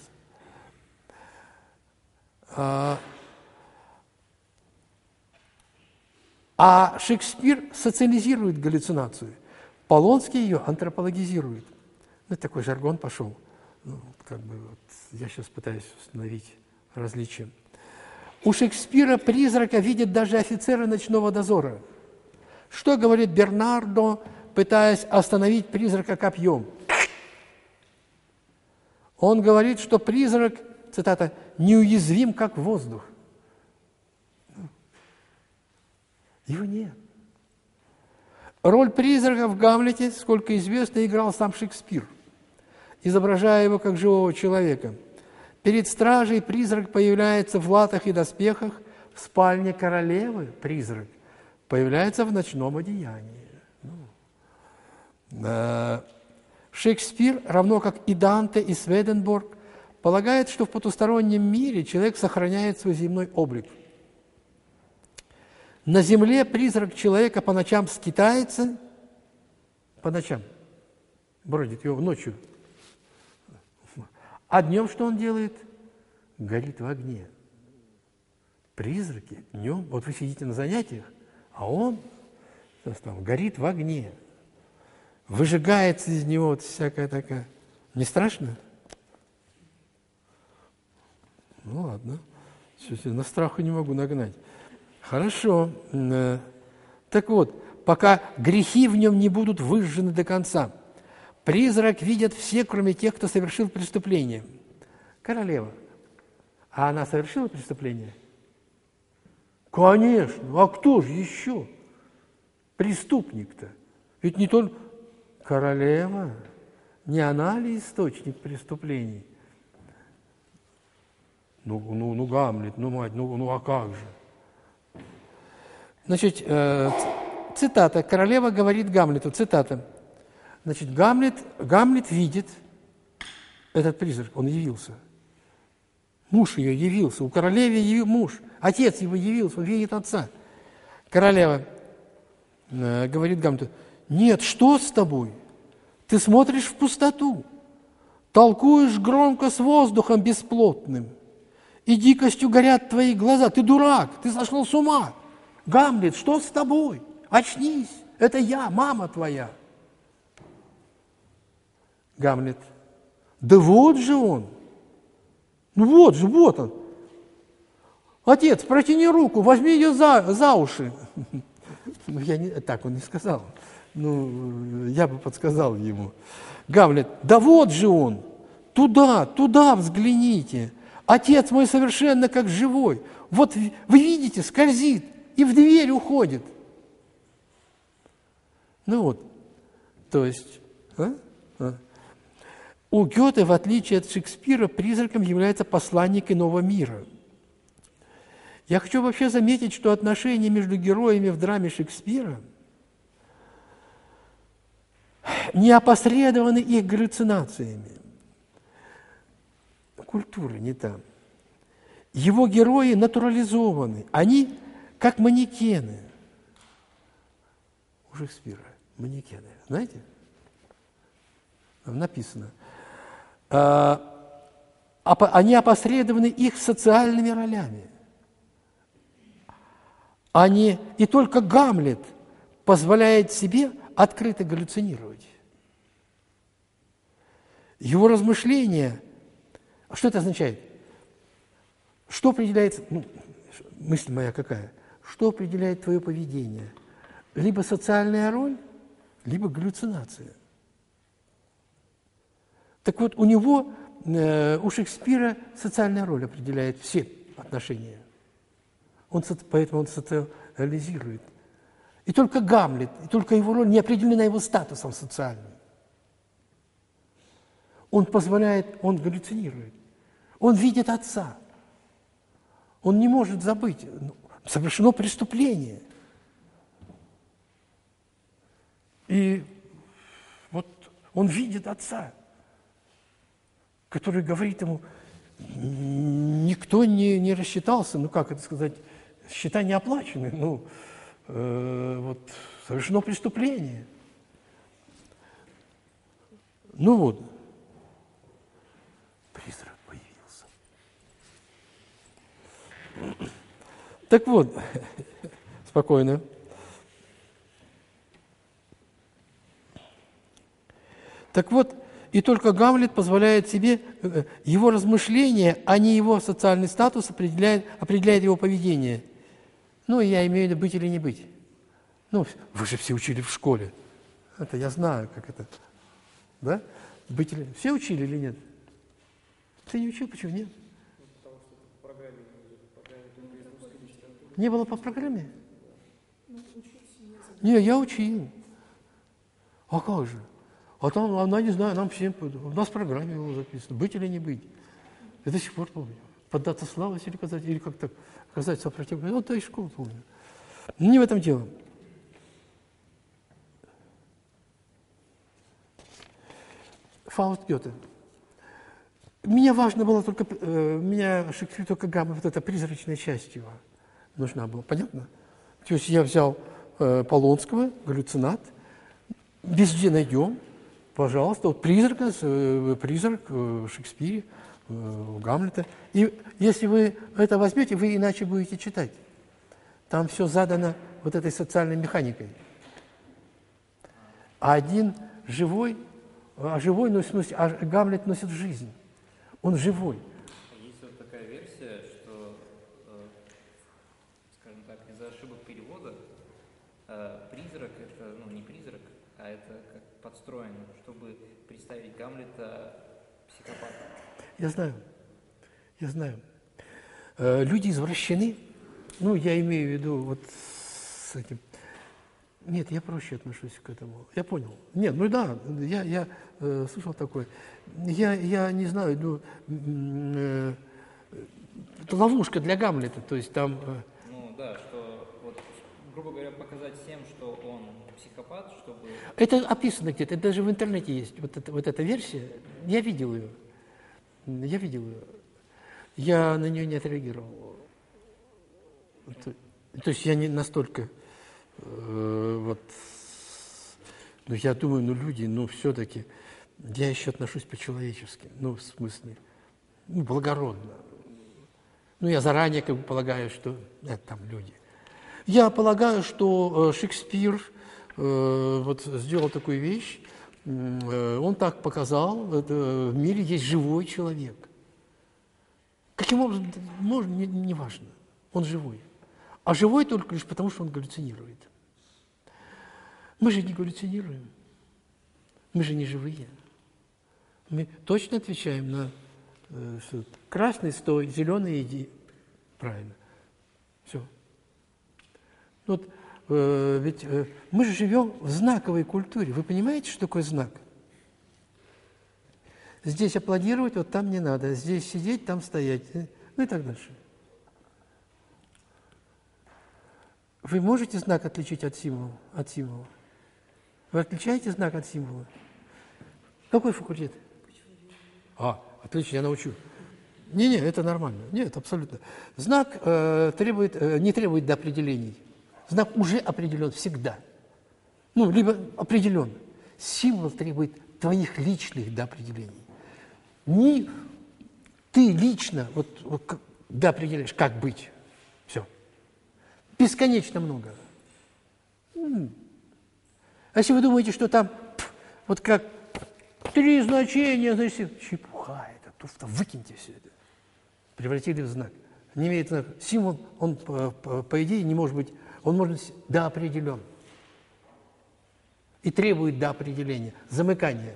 А, а Шекспир социализирует галлюцинацию, Полонский ее антропологизирует. Ну, такой жаргон пошел. Ну, как бы вот, я сейчас пытаюсь установить различия. У Шекспира призрака видят даже офицеры ночного дозора. Что говорит Бернардо, пытаясь остановить призрака копьем? Он говорит, что призрак, цитата, неуязвим, как воздух. Его нет. Роль призрака в «Гамлете», сколько известно, играл сам Шекспир, изображая его как живого человека. Перед стражей призрак появляется в латах и доспехах, в спальне королевы призрак появляется в ночном одеянии. Ну, Шекспир, равно как и Данте и Сведенборг, полагает, что в потустороннем мире человек сохраняет свой земной облик. На земле призрак человека по ночам скитается, по ночам, бродит его ночью. А днем что он делает? Горит в огне. Призраки днем, вот вы сидите на занятиях, а он там, горит в огне. Выжигается из него вот всякая такая. Не страшно? Ну ладно, на страху не могу нагнать. Хорошо. Так вот, пока грехи в нем не будут выжжены до конца, призрак видят все, кроме тех, кто совершил преступление. Королева. А она совершила преступление? Конечно. А кто же еще? Преступник-то. Ведь не только королева. Не она ли источник преступлений? Ну, ну, ну Гамлет, ну, мать, ну, ну а как же? Значит, э, цитата. Королева говорит Гамлету, цитата. Значит, Гамлет, Гамлет видит этот призрак, он явился. Муж ее явился, у королевы явил муж, отец его явился, он видит отца. Королева э, говорит Гамлету, нет, что с тобой? Ты смотришь в пустоту, толкуешь громко с воздухом бесплотным, и дикостью горят твои глаза. Ты дурак, ты сошел с ума. Гамлет, что с тобой? Очнись, это я, мама твоя. Гамлет, да вот же он. Ну вот же, вот он. Отец, протяни руку, возьми ее за, за уши. Ну, я не, так он не сказал. Ну, я бы подсказал ему. Гамлет, да вот же он. Туда, туда взгляните. Отец мой совершенно как живой. Вот вы видите, скользит и в дверь уходит. Ну вот, то есть, а? А. У Гёте, в отличие от Шекспира, призраком является посланник иного мира. Я хочу вообще заметить, что отношения между героями в драме Шекспира не опосредованы их галлюцинациями. Культура не там. Его герои натурализованы. Они как манекены. У Шекспира манекены. Знаете? Там написано. Они опосредованы их социальными ролями. Они, и только Гамлет позволяет себе открыто галлюцинировать. Его размышления, что это означает? Что определяет, ну, мысль моя какая? Что определяет твое поведение? Либо социальная роль, либо галлюцинация. Так вот, у него, э, у Шекспира социальная роль определяет все отношения. Он, поэтому он социализирует. И только Гамлет, и только его роль не определена его статусом социальным. Он позволяет, он галлюцинирует. Он видит отца. Он не может забыть. Совершено преступление. И вот он видит отца, который говорит ему, никто не, не рассчитался, ну как это сказать, счета не оплачены, ну э, вот совершено преступление. Ну вот, призрак появился. Так вот, спокойно. Так вот, и только Гамлет позволяет себе, его размышления, а не его социальный статус определяет, определяет его поведение. Ну, я имею в виду быть или не быть. Ну, вы же все учили в школе. Это я знаю, как это. Да? Быть или... Все учили или нет? Ты не учил, почему нет? Не было по программе? Не, я учил. А как же? А там, она не знаю, нам всем, у нас в программе было записано, быть или не быть. Я до сих пор помню. Поддаться слабости или казать, или как-то оказать сопротивление. Вот, да, и школу помню. Но не в этом дело. Фауст Гёте. Мне важно было только, э, меня Шекспир только гамма, вот эта призрачная часть его нужна была, понятно? То есть я взял э, Полонского, галлюцинат, везде найдем, пожалуйста, вот призрак, э, призрак э, в Шекспире, э, у Гамлета. И если вы это возьмете, вы иначе будете читать. Там все задано вот этой социальной механикой. А один живой, а живой, ну, в смысле, а Гамлет носит жизнь. Он живой. Есть вот такая версия, что, э, скажем так, из-за ошибок перевода э, призрак — это, ну, не призрак, а это как подстроено, чтобы представить Гамлета психопатом. Я знаю, я знаю. Э, люди извращены, ну, я имею в виду вот с этим. Нет, я проще отношусь к этому. Я понял. Нет, ну да, я, я э, слышал такое. Я, я не знаю, ну, э, это ловушка для Гамлета, то есть там... Э, Ну да, что, вот, грубо говоря, показать всем, что он психопат, чтобы... Это описано где-то, это даже в интернете есть, вот, это, вот эта версия. Я видел ее. Я видел ее. Я на нее не отреагировал. То, то есть я не настолько... Вот, ну, я думаю, ну, люди, ну, все-таки, я еще отношусь по-человечески, ну, в смысле, ну, благородно. Ну, я заранее как бы полагаю, что это там люди. Я полагаю, что э, Шекспир э, вот сделал такую вещь, э, он так показал, это, в мире есть живой человек. Каким образом, можно, не, не важно, он живой. А живой только лишь потому, что он галлюцинирует. Мы же не галлюцинируем. Мы же не живые. Мы точно отвечаем на э, что красный стой, зеленый иди. Правильно. Все. Вот, э, ведь э, мы же живем в знаковой культуре. Вы понимаете, что такое знак? Здесь аплодировать, вот там не надо. Здесь сидеть, там стоять. Ну и так дальше. Вы можете знак отличить от символа? От символа? Вы отличаете знак от символа? Какой факультет? А, отлично, я научу. Не-не, это нормально. Нет, абсолютно. Знак э, требует, э, не требует до определений. Знак уже определен всегда. Ну, либо определен. Символ требует твоих личных до определений. Не ты лично вот, вот, как, да, определяешь, как быть. Все. Бесконечно много. А если вы думаете, что там пф, вот как три значения, значит, чепуха это, просто выкиньте все это. Превратили в знак. Не имеет знака. Символ, он, по, по, по идее, не может быть, он может быть до определен. И требует до определения, замыкания.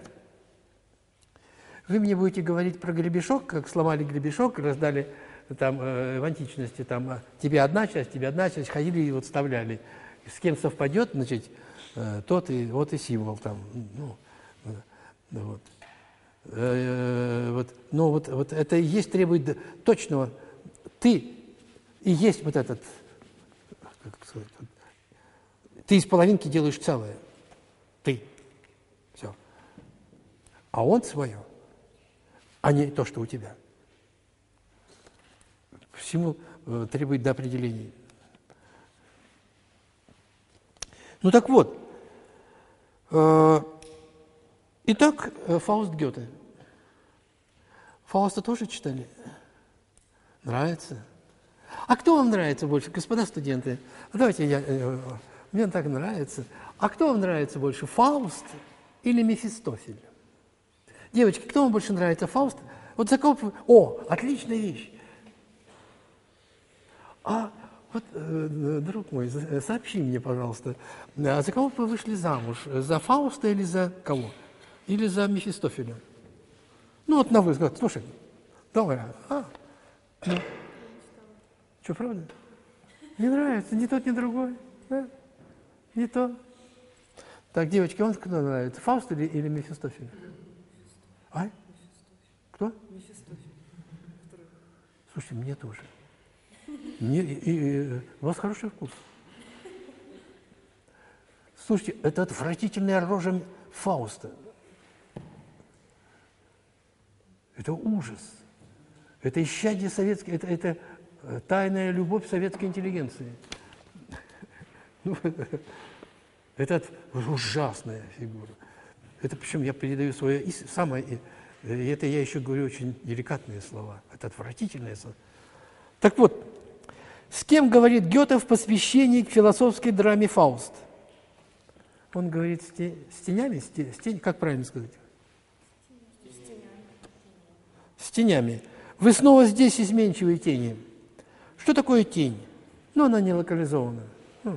Вы мне будете говорить про гребешок, как сломали гребешок, раздали там э, в античности, там, э, тебе одна часть, тебе одна часть, ходили и вот вставляли. С кем совпадет, значит, э, тот и, вот и символ там. Ну, э, вот. Э, вот, но вот, вот это и есть, требует точного. Ты и есть вот этот, как сказать, ты из половинки делаешь целое. Ты. Все. А он свое, а не то, что у тебя. Символ э, требует до определений. Ну так вот. Э, итак, э, Фауст Гёте. Фауста тоже читали? Нравится? А кто вам нравится больше, господа студенты? Давайте я... Э, мне так нравится. А кто вам нравится больше, Фауст или Мефистофель? Девочки, кто вам больше нравится, Фауст? Вот за кого... О, отличная вещь. А вот, э, друг мой, сообщи мне, пожалуйста, а за кого вы вышли замуж? За Фауста или за кого? Или за Мефистофеля? Ну, вот на взгляд, слушай, давай, а? Ну. Что, правда? Не нравится ни тот, ни другой? Да? Не то? Так, девочки, вам кто нравится? Фауст или, или Мефистофель? А? Кто? Мефистофель. Второй. Слушайте, мне тоже. Мне, и, и, у вас хороший вкус. Слушайте, это отвратительная рожа Фауста. Это ужас. Это исчадие советской, это, это тайная любовь советской интеллигенции. Ну, это ужасная фигура. Это причем я передаю свое самое, и это я еще говорю очень деликатные слова. Это отвратительные слова. Так вот, с кем говорит Гёте в посвящении к философской драме «Фауст»? Он говорит с, те, с тенями, с, те, с тень, как правильно сказать? С тенями. С тенями. Вы снова здесь изменчивые тени. Что такое тень? Ну, она не локализована. Ну,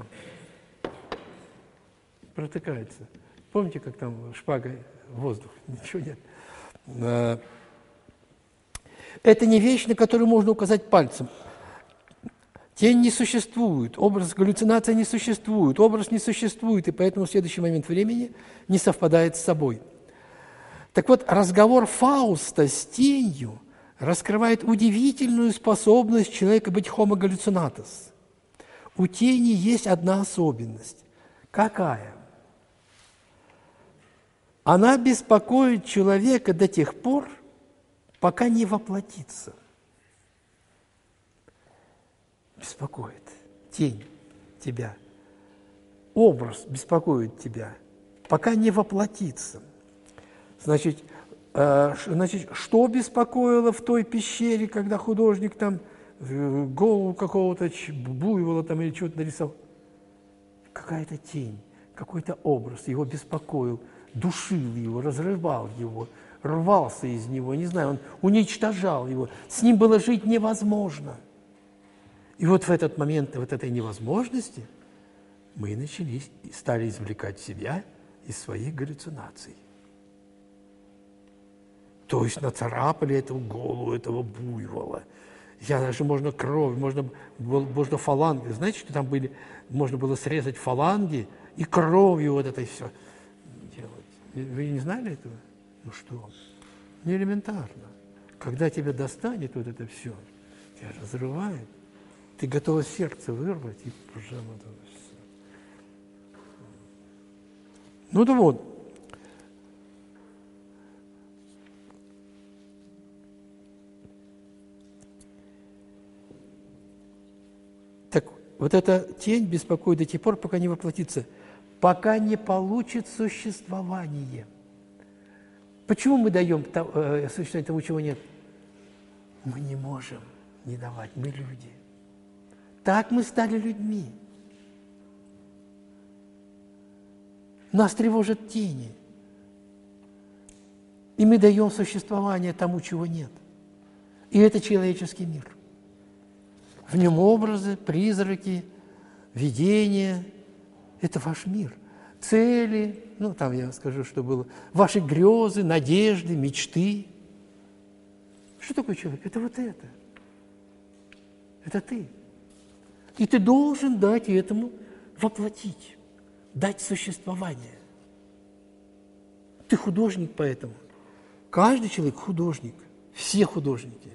протыкается. Помните, как там шпагой в воздух? Ничего нет. Это не вещь, на которую можно указать пальцем. Тень не существует, образ галлюцинации не существует, образ не существует, и поэтому в следующий момент времени не совпадает с собой. Так вот, разговор Фауста с тенью раскрывает удивительную способность человека быть homo hallucinatus. У тени есть одна особенность. Какая? Она беспокоит человека до тех пор, пока не воплотится. Беспокоит. Тень тебя. Образ беспокоит тебя, пока не воплотится. Значит, э, значит, что беспокоило в той пещере, когда художник там э, голову какого-то буйвола там или что-то нарисовал? Какая-то тень, какой-то образ его беспокоил, душил его, разрывал его, рвался из него, не знаю, он уничтожал его. С ним было жить невозможно. И вот в этот момент, вот этой невозможности, мы начали, стали извлекать себя из своих галлюцинаций. То есть нацарапали эту голову этого буйвола. Я даже можно кровь, можно, можно фаланги. Знаете, что там были? Можно было срезать фаланги и кровью вот это все делать. Вы не знали этого? Ну что? Не элементарно. Когда тебя достанет вот это все, тебя разрывает. Ты готова сердце вырвать и прямо это все. Ну да вот. Так вот эта тень беспокоит до тех пор, пока не воплотится, пока не получит существование. Почему мы даем э, существование тому, чего нет? Мы не можем не давать, мы люди. Так мы стали людьми. Нас тревожат тени. И мы даем существование тому, чего нет. И это человеческий мир. В нем образы, призраки, видения. Это ваш мир. Цели, ну там я скажу, что было. Ваши грезы, надежды, мечты. Что такое человек? Это вот это. Это ты. И ты должен дать этому воплотить, дать существование. Ты художник поэтому. Каждый человек художник. Все художники.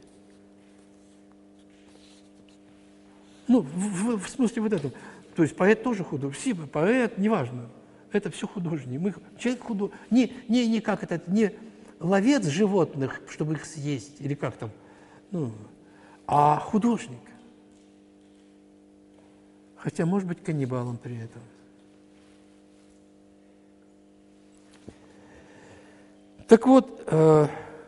Ну, в, в, в смысле вот этом. То есть поэт тоже художник. Все поэт, неважно. Это все художники. Мы, человек художник. Не, не, не как это, не ловец животных, чтобы их съесть, или как там, ну, а художник. Хотя, может быть, каннибалом при этом. Так вот, э,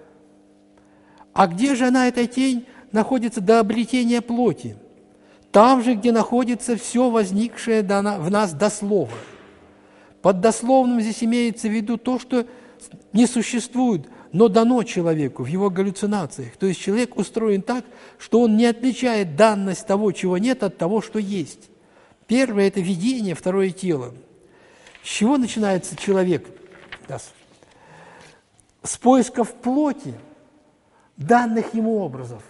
а где же она, эта тень, находится до обретения плоти? Там же, где находится все возникшее в нас дословно. Под дословным здесь имеется в виду то, что не существует, но дано человеку в его галлюцинациях. То есть человек устроен так, что он не отличает данность того, чего нет, от того, что есть. Первое – это видение, второе – тело. С чего начинается человек? С поисков плоти, данных ему образов.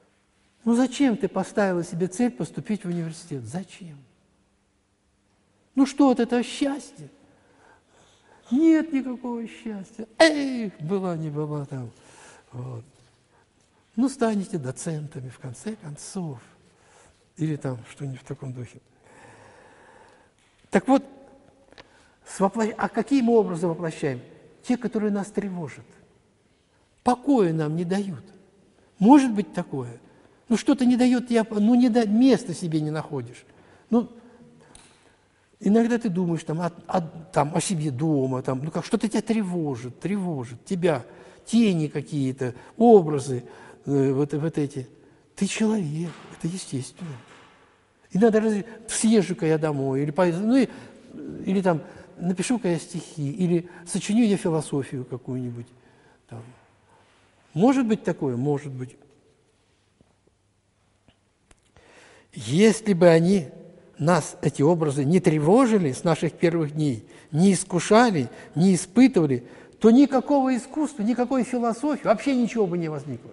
Ну зачем ты поставила себе цель поступить в университет? Зачем? Ну что от этого счастья? Нет никакого счастья. Эх, была не была там. Вот. Ну, станете доцентами в конце концов. Или там что-нибудь в таком духе. Так вот, с воплощ... а каким образом воплощаем? Те, которые нас тревожат. Покоя нам не дают. Может быть такое? Ну, что-то не дает, я, ну, не да... места себе не находишь. Ну, иногда ты думаешь там о, о, там, о себе дома, там, ну, как что-то тебя тревожит, тревожит, тебя, тени какие-то, образы, э, вот, вот эти. Ты человек, это естественно. И надо разве съезжу-ка я домой, или, ну, и, или там напишу-ка я стихи, или сочиню я философию какую-нибудь. Там. Может быть такое? Может быть. Если бы они, нас, эти образы, не тревожили с наших первых дней, не искушали, не испытывали, то никакого искусства, никакой философии, вообще ничего бы не возникло.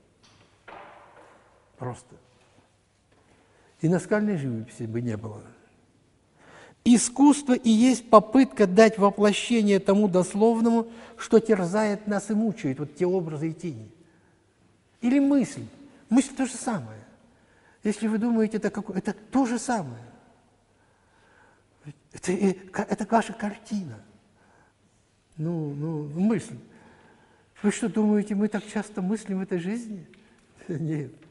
Просто. И наскальной живописи бы не было. Искусство и есть попытка дать воплощение тому дословному, что терзает нас и мучает, вот те образы и тени. Или мысль. Мысль то же самое. Если вы думаете, это, какое, это то же самое. Это, это ваша картина. Ну, ну, мысль. Вы что, думаете, мы так часто мыслим в этой жизни? Нет.